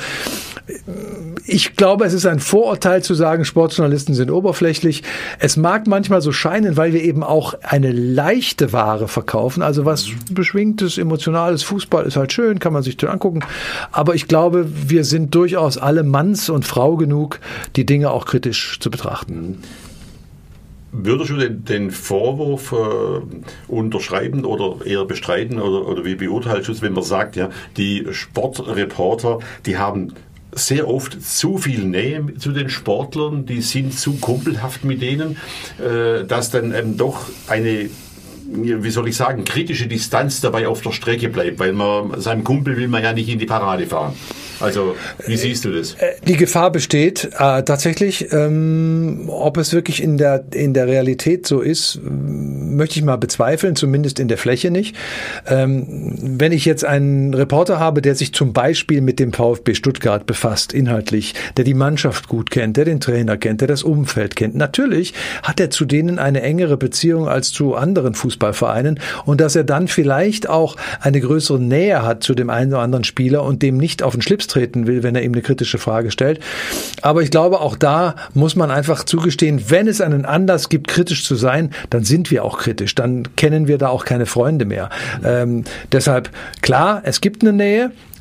ich glaube, es ist ein Vorurteil zu sagen, Sportjournalisten sind oberflächlich. Es mag manchmal so scheinen, weil wir eben auch eine leichte Ware verkaufen. Also was beschwingtes, emotionales Fußball ist halt schön, kann man sich dann angucken. Aber ich glaube, wir sind durchaus alle Manns und Frau genug, die Dinge auch kritisch zu betrachten. Würdest du den, den Vorwurf äh, unterschreiben oder eher bestreiten oder, oder wie beurteilst du es, wenn man sagt, ja, die Sportreporter, die haben sehr oft zu viel Nähe zu den Sportlern, die sind zu kumpelhaft mit denen, äh, dass dann ähm, doch eine, wie soll ich sagen, kritische Distanz dabei auf der Strecke bleibt, weil man seinem Kumpel will man ja nicht in die Parade fahren. Also, wie siehst du das? Die Gefahr besteht äh, tatsächlich. Ähm, ob es wirklich in der in der Realität so ist, möchte ich mal bezweifeln, zumindest in der Fläche nicht. Ähm, wenn ich jetzt einen Reporter habe, der sich zum Beispiel mit dem VfB Stuttgart befasst, inhaltlich, der die Mannschaft gut kennt, der den Trainer kennt, der das Umfeld kennt, natürlich hat er zu denen eine engere Beziehung als zu anderen Fußballvereinen und dass er dann vielleicht auch eine größere Nähe hat zu dem einen oder anderen Spieler und dem nicht auf den Schlips treten will, wenn er ihm eine kritische Frage stellt. Aber ich glaube, auch da muss man einfach zugestehen, wenn es einen Anlass gibt, kritisch zu sein, dann sind wir auch kritisch. Dann kennen wir da auch keine Freunde mehr. Ähm, deshalb, klar, es gibt eine Nähe,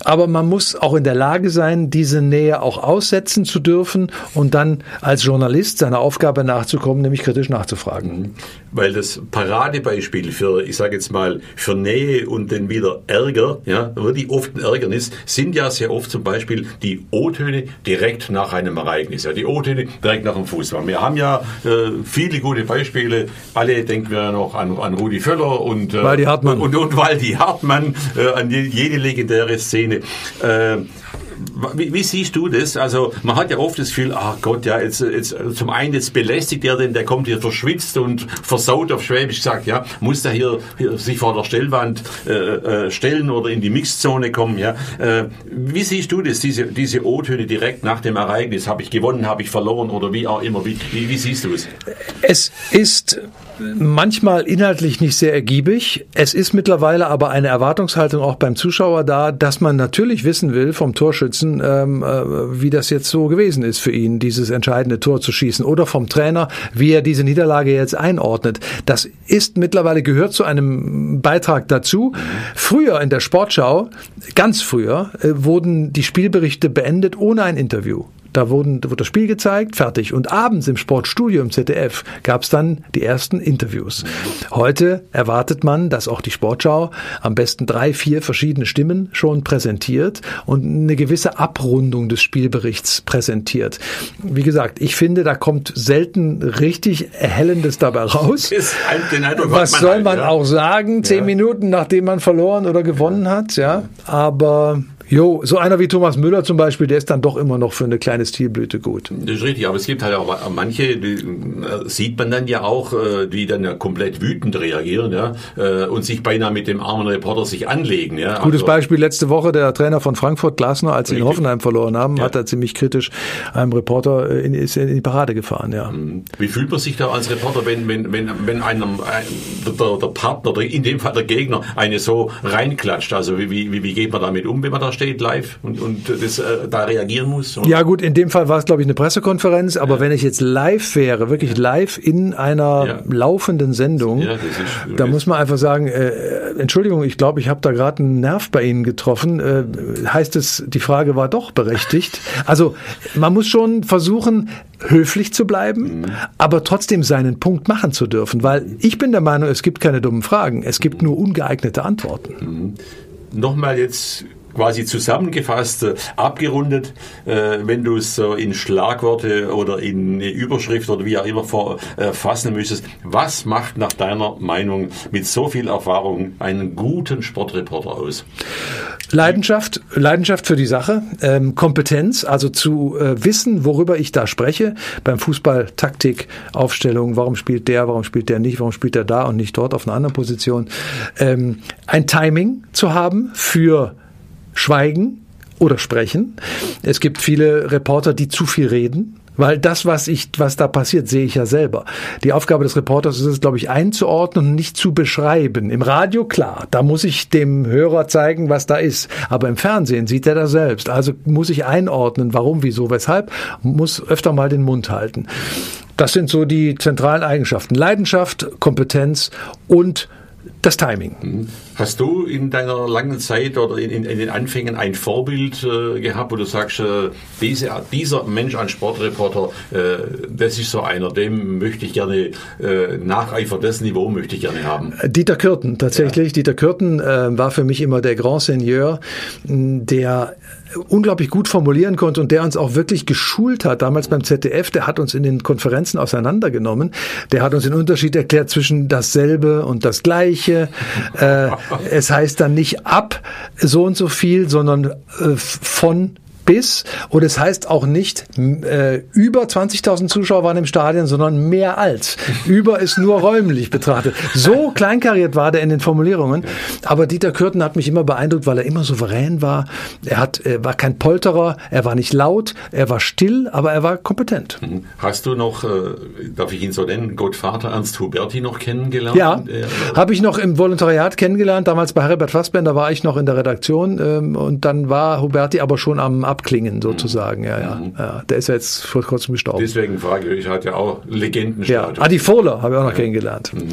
aber man muss auch in der Lage sein, diese Nähe auch aussetzen zu dürfen und dann als Journalist seiner Aufgabe nachzukommen, nämlich kritisch nachzufragen. Weil das Paradebeispiel für, ich sage jetzt mal, für Nähe und dann wieder Ärger, ja, wirklich oft ein Ärgernis, sind ja sehr oft zum Beispiel die O-Töne direkt nach einem Ereignis, ja, die O-Töne direkt nach dem Fußball. Wir haben ja äh, viele gute Beispiele, alle denken wir noch an, an Rudi Völler und, äh, Waldi Hartmann. und, und Waldi Hartmann, äh, an die, jede legendäre Szene. Äh, Wie, wie siehst du das? Also man hat ja oft das Gefühl, ach Gott, ja, jetzt, jetzt zum einen jetzt belästigt er den, der kommt hier verschwitzt und versaut auf Schwäbisch gesagt, ja, muss der hier, hier sich vor der Stellwand äh, äh, stellen oder in die Mixzone kommen, ja. Äh, wie siehst du das, diese, diese O-Töne direkt nach dem Ereignis? Habe ich gewonnen, habe ich verloren oder wie auch immer? Wie, wie, wie siehst du es? Es ist manchmal inhaltlich nicht sehr ergiebig. Es ist mittlerweile aber eine Erwartungshaltung auch beim Zuschauer da, dass man natürlich wissen will vom Torschützen, ähm, äh, wie das jetzt so gewesen ist für ihn, dieses entscheidende Tor zu schießen, oder vom Trainer, wie er diese Niederlage jetzt einordnet. Das ist mittlerweile, gehört zu einem Beitrag dazu. Früher in der Sportschau, ganz früher, äh, wurden die Spielberichte beendet ohne ein Interview. Da wurden, wurde das Spiel gezeigt, fertig. Und abends im Sportstudio im Z D F gab es dann die ersten Interviews. Heute erwartet man, dass auch die Sportschau am besten drei, vier verschiedene Stimmen schon präsentiert und eine gewisse Abrundung des Spielberichts präsentiert. Wie gesagt, ich finde, da kommt selten richtig Erhellendes dabei raus. Was soll man auch sagen? Zehn Minuten, nachdem man verloren oder gewonnen hat, ja. Aber jo, so einer wie Thomas Müller zum Beispiel, der ist dann doch immer noch für eine kleine Stilblüte gut. Das ist richtig, aber es gibt halt auch manche, die sieht man dann ja auch, die dann ja komplett wütend reagieren, ja, und sich beinahe mit dem armen Reporter sich anlegen, ja. Gutes also Beispiel letzte Woche, der Trainer von Frankfurt, Glasner, als sie in Hoffenheim verloren haben, ja, hat er ziemlich kritisch einem Reporter in, ist in die Parade gefahren, ja. Wie fühlt man sich da als Reporter, wenn, wenn, wenn, wenn einem, der, der Partner, in dem Fall der Gegner, eine so reinklatscht? Also wie, wie, wie geht man damit um, wenn man da steht live und, und das, äh, da reagieren muss? Oder? Ja gut, in dem Fall war es, glaube ich, eine Pressekonferenz, aber ja, wenn ich jetzt live wäre, wirklich live in einer ja. laufenden Sendung, ja, das ist, da muss man einfach sagen, äh, Entschuldigung, ich glaube, ich habe da gerade einen Nerv bei Ihnen getroffen. Äh, heißt es, die Frage war doch berechtigt? Also man muss schon versuchen, höflich zu bleiben, mhm. aber trotzdem seinen Punkt machen zu dürfen, weil ich bin der Meinung, es gibt keine dummen Fragen, es gibt nur ungeeignete Antworten. Mhm. Nochmal jetzt quasi zusammengefasst, äh, abgerundet, äh, wenn du es äh, in Schlagworte oder in eine Überschrift oder wie auch immer vor, äh, fassen müsstest, was macht nach deiner Meinung mit so viel Erfahrung einen guten Sportreporter aus? Leidenschaft, Leidenschaft für die Sache, ähm, Kompetenz, also zu äh, wissen, worüber ich da spreche, beim Fußball, Taktik, Aufstellung, warum spielt der, warum spielt der nicht, warum spielt der da und nicht dort auf einer anderen Position, ähm, ein Timing zu haben für Schweigen oder Sprechen. Es gibt viele Reporter, die zu viel reden, weil das, was ich, was da passiert, sehe ich ja selber. Die Aufgabe des Reporters ist es, glaube ich, einzuordnen und nicht zu beschreiben. Im Radio, klar, da muss ich dem Hörer zeigen, was da ist. Aber im Fernsehen sieht er das selbst. Also muss ich einordnen, warum, wieso, weshalb, muss öfter mal den Mund halten. Das sind so die zentralen Eigenschaften. Leidenschaft, Kompetenz und das Timing. Hast du in deiner langen Zeit oder in, in, in den Anfängen ein Vorbild äh, gehabt, wo du sagst, äh, diese, dieser Mensch, ein Sportreporter, äh, das ist so einer, dem möchte ich gerne äh, nacheifern, das Niveau möchte ich gerne haben? Dieter Kürten, tatsächlich. Ja. Dieter Kürten äh, war für mich immer der Grand Seigneur, der unglaublich gut formulieren konnte und der uns auch wirklich geschult hat, damals beim Z D F, der hat uns in den Konferenzen auseinandergenommen, der hat uns den Unterschied erklärt zwischen dasselbe und das Gleiche. Äh, es heißt dann nicht ab so und so viel, sondern äh, von bis, und es heißt auch nicht äh, über zwanzigtausend Zuschauer waren im Stadion, sondern mehr als. Über ist nur räumlich betrachtet. So kleinkariert war der in den Formulierungen. Aber Dieter Kürten hat mich immer beeindruckt, weil er immer souverän war. Er hat, er war kein Polterer, er war nicht laut, er war still, aber er war kompetent. Hast du noch, äh, darf ich ihn so nennen, Gottvater Ernst Huberti noch kennengelernt? Ja, äh, habe ich noch im Volontariat kennengelernt. Damals bei Herbert Fassbender war ich noch in der Redaktion, ähm, und dann war Huberti aber schon am abklingen sozusagen. Ja, ja, Mhm. ja. Der ist ja jetzt vor kurzem gestorben. Deswegen frage ich, hat ja auch Legendenstatus. Ja. Adi Vohler habe ich auch noch ja. kennengelernt. Mhm.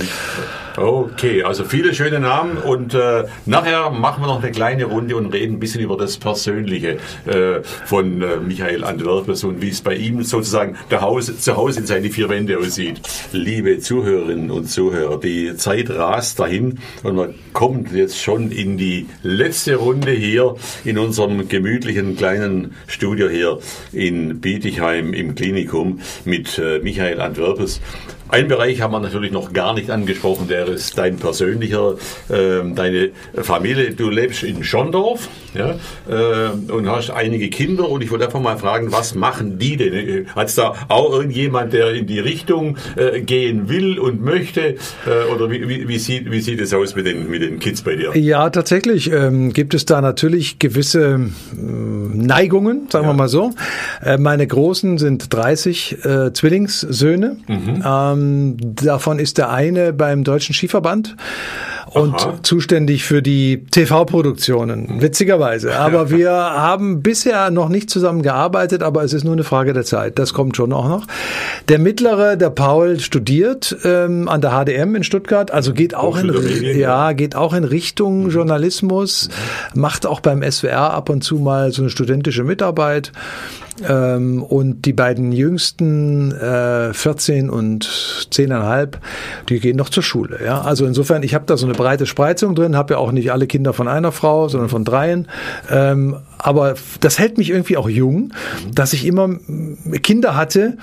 Okay, also viele schöne Namen und äh, nachher machen wir noch eine kleine Runde und reden ein bisschen über das Persönliche äh, von äh, Michael Antwerpes und wie es bei ihm sozusagen der Haus, zu Hause in seine vier Wände aussieht. Liebe Zuhörerinnen und Zuhörer, die Zeit rast dahin und man kommt jetzt schon in die letzte Runde hier in unserem gemütlichen kleinen Studio hier in Bietigheim im Klinikum mit äh, Michael Antwerpes. Ein Bereich haben wir natürlich noch gar nicht angesprochen, der ist dein persönlicher, äh, deine Familie. Du lebst in Schondorf, ja, äh, und hast einige Kinder und ich wollte einfach mal fragen, was machen die denn? Hat es da auch irgendjemand, der in die Richtung äh, gehen will und möchte? Äh, oder wie, wie, wie, sieht, wie sieht es aus mit den, mit den Kids bei dir? Ja, tatsächlich ähm, gibt es da natürlich gewisse ähm, Neigungen, sagen ja. wir mal so. Äh, meine Großen sind dreißig äh, Zwillingssöhne. Mhm. Ähm, Davon ist der eine beim Deutschen Skiverband und Aha. zuständig für die T V-Produktionen, witzigerweise. Aber wir haben bisher noch nicht zusammen gearbeitet, aber es ist nur eine Frage der Zeit. Das kommt schon auch noch. Der mittlere, der Paul, studiert ähm, an der H D M in Stuttgart, also geht auch in Medien, ja, geht auch in Richtung Journalismus, mhm. macht auch beim S W R ab und zu mal so eine studentische Mitarbeit. Ähm, und die beiden Jüngsten, äh, vierzehn und zehn Komma fünf, die gehen noch zur Schule. Ja? Also insofern, ich habe da so eine breite Spreizung drin, habe ja auch nicht alle Kinder von einer Frau, sondern von dreien. Ähm, aber das hält mich irgendwie auch jung, dass ich immer Kinder hatte,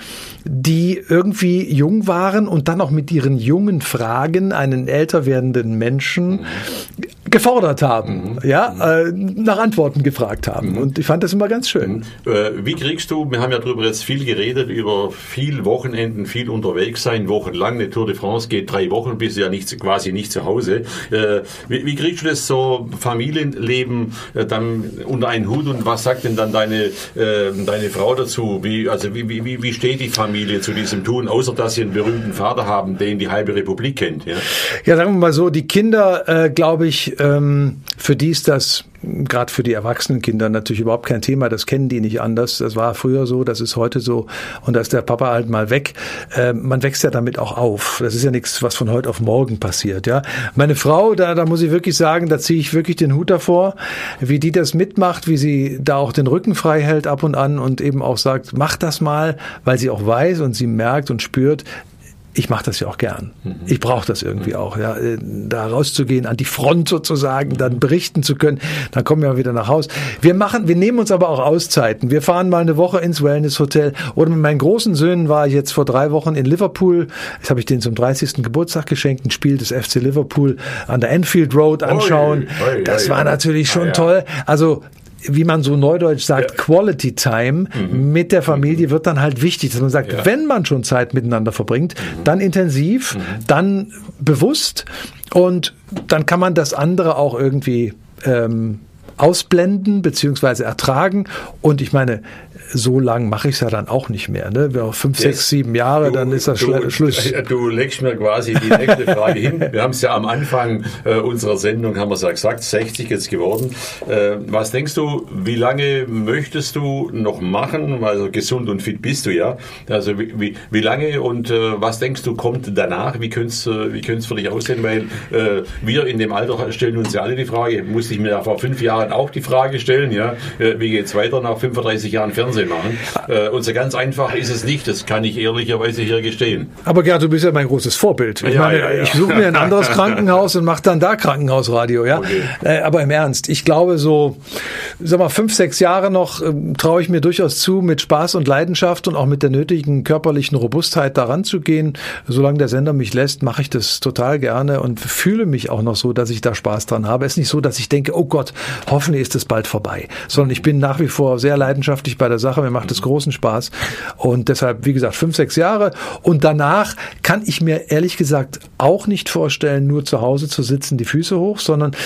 die irgendwie jung waren und dann auch mit ihren jungen Fragen einen älter werdenden Menschen gefordert haben, mhm. ja, äh, nach Antworten gefragt haben. Mhm. Und ich fand das immer ganz schön. Mhm. Äh, wie kriegst du, wir haben ja darüber jetzt viel geredet, über viel Wochenenden, viel unterwegs sein, wochenlang. Eine Tour de France geht drei Wochen, bist du ja nicht, quasi nicht zu Hause. Äh, wie, wie kriegst du das so Familienleben äh, dann unter einen Hut und was sagt denn dann deine, äh, deine Frau dazu? Wie, also wie, wie, wie steht die Familie zu diesem Tun, außer dass sie einen berühmten Vater haben, den die halbe Republik kennt? Ja, ja sagen wir mal so, die Kinder, äh, glaube ich, ähm, für die ist das gerade für die erwachsenen Kinder natürlich überhaupt kein Thema, das kennen die nicht anders. Das war früher so, das ist heute so und da ist der Papa halt mal weg. Äh, man wächst ja damit auch auf. Das ist ja nichts, was von heute auf morgen passiert. Ja, meine Frau, da, da muss ich wirklich sagen, da ziehe ich wirklich den Hut davor, wie die das mitmacht, wie sie da auch den Rücken frei hält ab und an und eben auch sagt, mach das mal, weil sie auch weiß und sie merkt und spürt, ich mache das ja auch gern. Mhm. Ich brauche das irgendwie mhm. auch, ja, da rauszugehen, an die Front sozusagen, dann berichten zu können. Dann kommen wir wieder nach Hause. Wir machen, wir nehmen uns aber auch Auszeiten. Wir fahren mal eine Woche ins Wellness-Hotel. Oder mit meinen großen Söhnen war ich jetzt vor drei Wochen in Liverpool. Jetzt habe ich denen zum dreißigsten Geburtstag geschenkt, ein Spiel des F C Liverpool an der Anfield Road anschauen. Oi, oi, das oi, war natürlich schon ah, ja. toll. Also wie man so neudeutsch sagt, ja. Quality Time mhm. mit der Familie wird dann halt wichtig, dass man sagt, ja. wenn man schon Zeit miteinander verbringt, mhm. dann intensiv, mhm. dann bewusst und dann kann man das andere auch irgendwie ähm, ausblenden beziehungsweise ertragen und ich meine, so lang mache ich es ja dann auch nicht mehr. Ne? Fünf, yes. sechs, sieben Jahre, du, dann ist das du, Schluss. Du legst mir quasi die nächste Frage hin. Wir haben es ja am Anfang äh, unserer Sendung, haben wir es ja gesagt, sechzig jetzt geworden. Äh, was denkst du, wie lange möchtest du noch machen? Also gesund und fit bist du ja. Also wie, wie, wie lange und äh, was denkst du, kommt danach? Wie könnte es wie könnte es für dich aussehen? Weil äh, wir in dem Alter stellen uns ja alle die Frage, musste ich mir ja vor fünf Jahren auch die Frage stellen, ja, äh, wie geht es weiter nach fünfunddreißig Jahren Fernsehen machen. Äh, und so ganz einfach ist es nicht, das kann ich ehrlicherweise hier gestehen. Aber Gerd, du bist ja mein großes Vorbild. Ich ja, meine, ja, ja. ich suche mir ein anderes Krankenhaus und mache dann da Krankenhausradio. Ja? Okay. Äh, aber im Ernst, ich glaube so, sag mal, fünf, sechs Jahre noch äh, traue ich mir durchaus zu, mit Spaß und Leidenschaft und auch mit der nötigen körperlichen Robustheit daran zu gehen. Solange der Sender mich lässt, mache ich das total gerne und fühle mich auch noch so, dass ich da Spaß dran habe. Es ist nicht so, dass ich denke, oh Gott, hoffentlich ist es bald vorbei. Sondern ich bin nach wie vor sehr leidenschaftlich bei der Sache. Mir macht es großen Spaß und deshalb, wie gesagt, fünf, sechs Jahre und danach kann ich mir ehrlich gesagt auch nicht vorstellen, nur zu Hause zu sitzen, die Füße hoch, sondern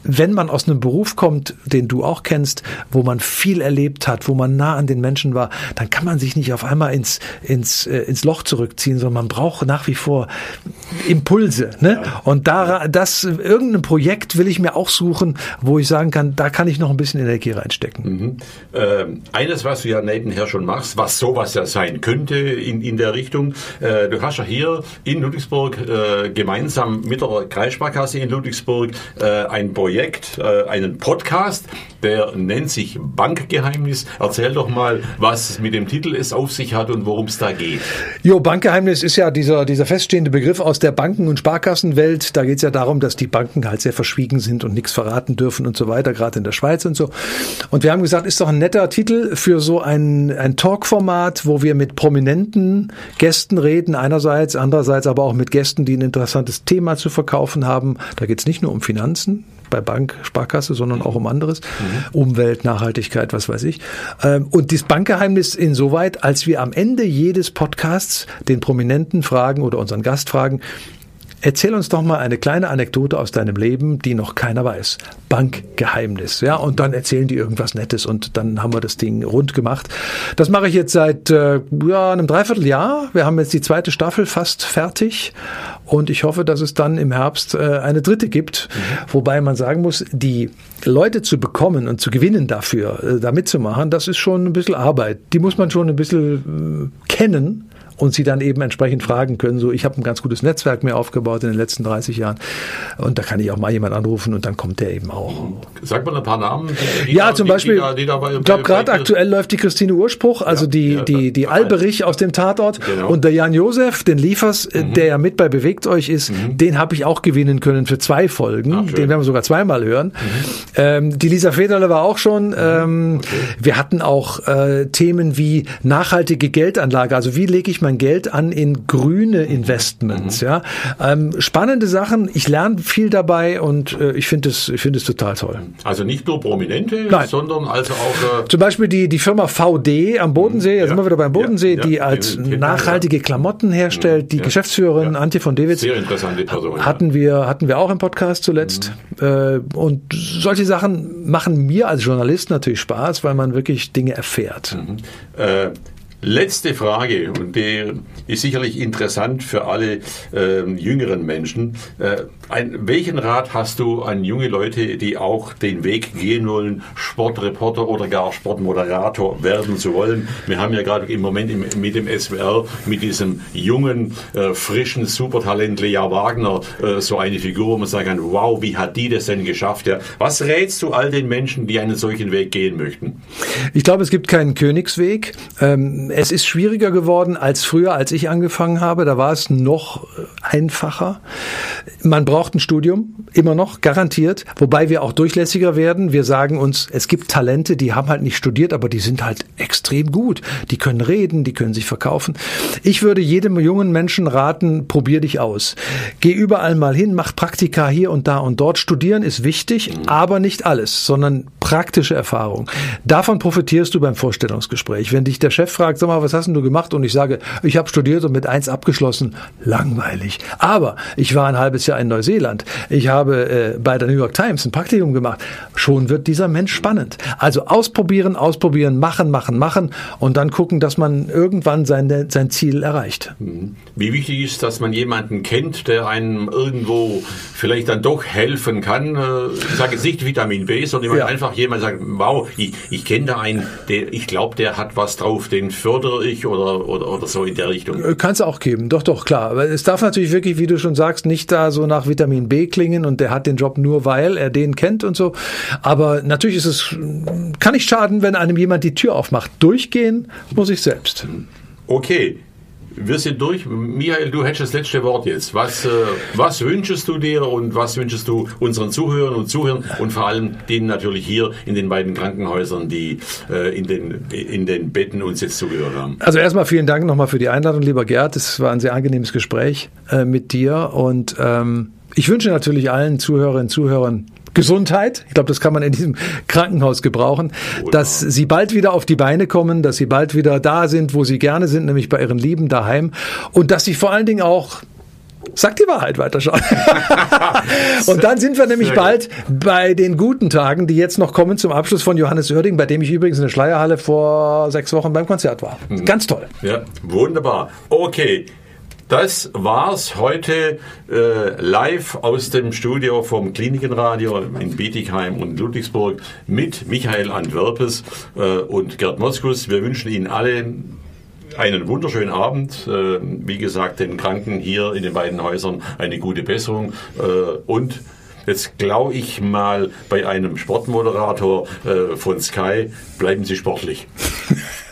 wenn man aus einem Beruf kommt, den du auch kennst, wo man viel erlebt hat, wo man nah an den Menschen war, dann kann man sich nicht auf einmal ins, ins, äh, ins Loch zurückziehen, sondern man braucht nach wie vor Impulse. Ne? Ja. Und da, das, irgendein Projekt will ich mir auch suchen, wo ich sagen kann, da kann ich noch ein bisschen Energie reinstecken. Mhm. Ähm, eines, was du ja nebenher schon machst, was sowas ja sein könnte in, in der Richtung, äh, du hast ja hier in Ludwigsburg äh, gemeinsam mit der Kreissparkasse in Ludwigsburg äh, ein Projekt, äh, einen Podcast, der nennt sich Bankgeheimnis. Erzähl doch mal, was mit dem Titel es auf sich hat und worum es da geht. Jo, Bankgeheimnis ist ja dieser, dieser feststehende Begriff aus der Banken- und Sparkassenwelt. Da geht es ja darum, dass die Banken halt sehr verschwiegen sind und nichts verraten dürfen und so weiter, gerade in der Schweiz und so. Und wir haben gesagt, ist doch ein netter Titel für so ein, ein Talkformat, wo wir mit prominenten Gästen reden, einerseits, andererseits aber auch mit Gästen, die ein interessantes Thema zu verkaufen haben. Da geht es nicht nur um Finanzen bei Bank, Sparkasse, sondern auch um anderes. Mhm. Umwelt, Nachhaltigkeit, was weiß ich. Und das Bankgeheimnis insoweit, als wir am Ende jedes Podcasts den Prominenten fragen oder unseren Gast fragen, erzähl uns doch mal eine kleine Anekdote aus deinem Leben, die noch keiner weiß. Bankgeheimnis, ja, und dann erzählen die irgendwas Nettes und dann haben wir das Ding rund gemacht. Das mache ich jetzt seit äh, ja, einem Dreivierteljahr. Wir haben jetzt die zweite Staffel fast fertig und ich hoffe, dass es dann im Herbst äh, eine dritte gibt, mhm. wobei man sagen muss, die Leute zu bekommen und zu gewinnen dafür, äh, da mitzumachen, das ist schon ein bisschen Arbeit. Die muss man schon ein bisschen äh, kennen. Und sie dann eben entsprechend fragen können, so, ich habe ein ganz gutes Netzwerk mir aufgebaut in den letzten dreißig Jahren und da kann ich auch mal jemand anrufen und dann kommt der eben auch. Sag mal ein paar Namen. Die, die ja, da, zum die, Beispiel, die da, die da bei, ich glaube gerade aktuell läuft die Christine Urspruch, also ja, die, ja, die, die Alberich aus dem Tatort genau. Und der Jan Josef, den Liefers, mhm. der ja mit bei Bewegt euch ist, mhm. den habe ich auch gewinnen können für zwei Folgen, Ach, den werden wir sogar zweimal hören. Mhm. Ähm, die Lisa Federle war auch schon. Mhm. Ähm, okay. Wir hatten auch äh, Themen wie nachhaltige Geldanlage, also wie lege ich mein Geld an in in grüne Investments, mhm. ja. Ähm, spannende Sachen, ich lerne viel dabei und äh, ich finde es, ich finde es total toll. Also nicht nur Prominente, Nein. sondern also auch... Äh Zum Beispiel die, die Firma V D am Bodensee, da ja. sind wir wieder beim Bodensee, ja. die ja. als ja. nachhaltige Klamotten herstellt, die ja. Geschäftsführerin ja. Antje von Dewitz. Sehr interessante Person. Hatten wir, hatten wir auch im Podcast zuletzt. Mhm. Äh, und solche Sachen machen mir als Journalist natürlich Spaß, weil man wirklich Dinge erfährt. Mhm. Äh, Letzte Frage, und die ist sicherlich interessant für alle äh, jüngeren Menschen. Äh, ein, welchen Rat hast du an junge Leute, die auch den Weg gehen wollen, Sportreporter oder gar Sportmoderator werden zu wollen? Wir haben ja gerade im Moment im, mit dem S W R, mit diesem jungen, äh, frischen Supertalent Lea Wagner, äh, so eine Figur, wo man sagen kann, wow, wie hat die das denn geschafft? Ja? Was rätst du all den Menschen, die einen solchen Weg gehen möchten? Ich glaube, es gibt keinen Königsweg. Ähm, Es ist schwieriger geworden als früher, als ich angefangen habe. Da war es noch einfacher. Man braucht ein Studium, immer noch, garantiert. Wobei wir auch durchlässiger werden. Wir sagen uns, es gibt Talente, die haben halt nicht studiert, aber die sind halt extrem gut. Die können reden, die können sich verkaufen. Ich würde jedem jungen Menschen raten, probier dich aus. Geh überall mal hin, mach Praktika hier und da und dort. Studieren ist wichtig, aber nicht alles, sondern praktische Erfahrung. Davon profitierst du beim Vorstellungsgespräch. Wenn dich der Chef fragt, sag mal, was hast denn du gemacht? Und ich sage, ich habe studiert und mit eins abgeschlossen. Langweilig. Aber ich war ein halbes Jahr in Neuseeland. Ich habe äh, bei der New York Times ein Praktikum gemacht. Schon wird dieser Mensch spannend. Also ausprobieren, ausprobieren, machen, machen, machen und dann gucken, dass man irgendwann sein, sein Ziel erreicht. Wie wichtig ist, dass man jemanden kennt, der einem irgendwo vielleicht dann doch helfen kann? Ich sage jetzt nicht Vitamin B, sondern ja. einfach jemand sagt, wow, ich, ich kenne da einen, der, ich glaube, der hat was drauf, den fördere ich oder, oder, oder so in der Richtung. Kann es auch geben, doch, doch, klar. Aber es darf natürlich wirklich, wie du schon sagst, nicht da so nach Vitamin B klingen und der hat den Job nur, weil er den kennt und so. Aber natürlich ist es, kann nicht schaden, wenn einem jemand die Tür aufmacht. Durchgehen muss ich selbst. Okay. Wir sind durch. Michael, du hättest das letzte Wort jetzt. Was, äh, was wünschst du dir und was wünschst du unseren Zuhörern und Zuhörern und vor allem denen natürlich hier in den beiden Krankenhäusern, die äh, in, den, in den Betten uns jetzt zugehört haben? Also erstmal vielen Dank nochmal für die Einladung, lieber Gerd. Es war ein sehr angenehmes Gespräch äh, mit dir und ähm, ich wünsche natürlich allen Zuhörerinnen und Zuhörern Gesundheit. Ich glaube, das kann man in diesem Krankenhaus gebrauchen, Oder. dass sie bald wieder auf die Beine kommen, dass sie bald wieder da sind, wo sie gerne sind, nämlich bei ihren Lieben daheim und dass sie vor allen Dingen auch Sag die Wahrheit weiter schon. Und dann sind wir nämlich Sehr bald gut. bei den guten Tagen, die jetzt noch kommen zum Abschluss von Johannes Oerding, bei dem ich übrigens in der Schleierhalle vor sechs Wochen beim Konzert war. Mhm. Ganz toll. Ja, wunderbar. Okay. Das war's heute äh, live aus dem Studio vom Klinikenradio in Bietigheim und Ludwigsburg mit Michael Antwerpes äh, und Gerd Moskus. Wir wünschen Ihnen alle einen wunderschönen Abend. Äh, wie gesagt, den Kranken hier in den beiden Häusern eine gute Besserung äh, und jetzt glaube ich mal bei einem Sportmoderator äh, von Sky, bleiben Sie sportlich.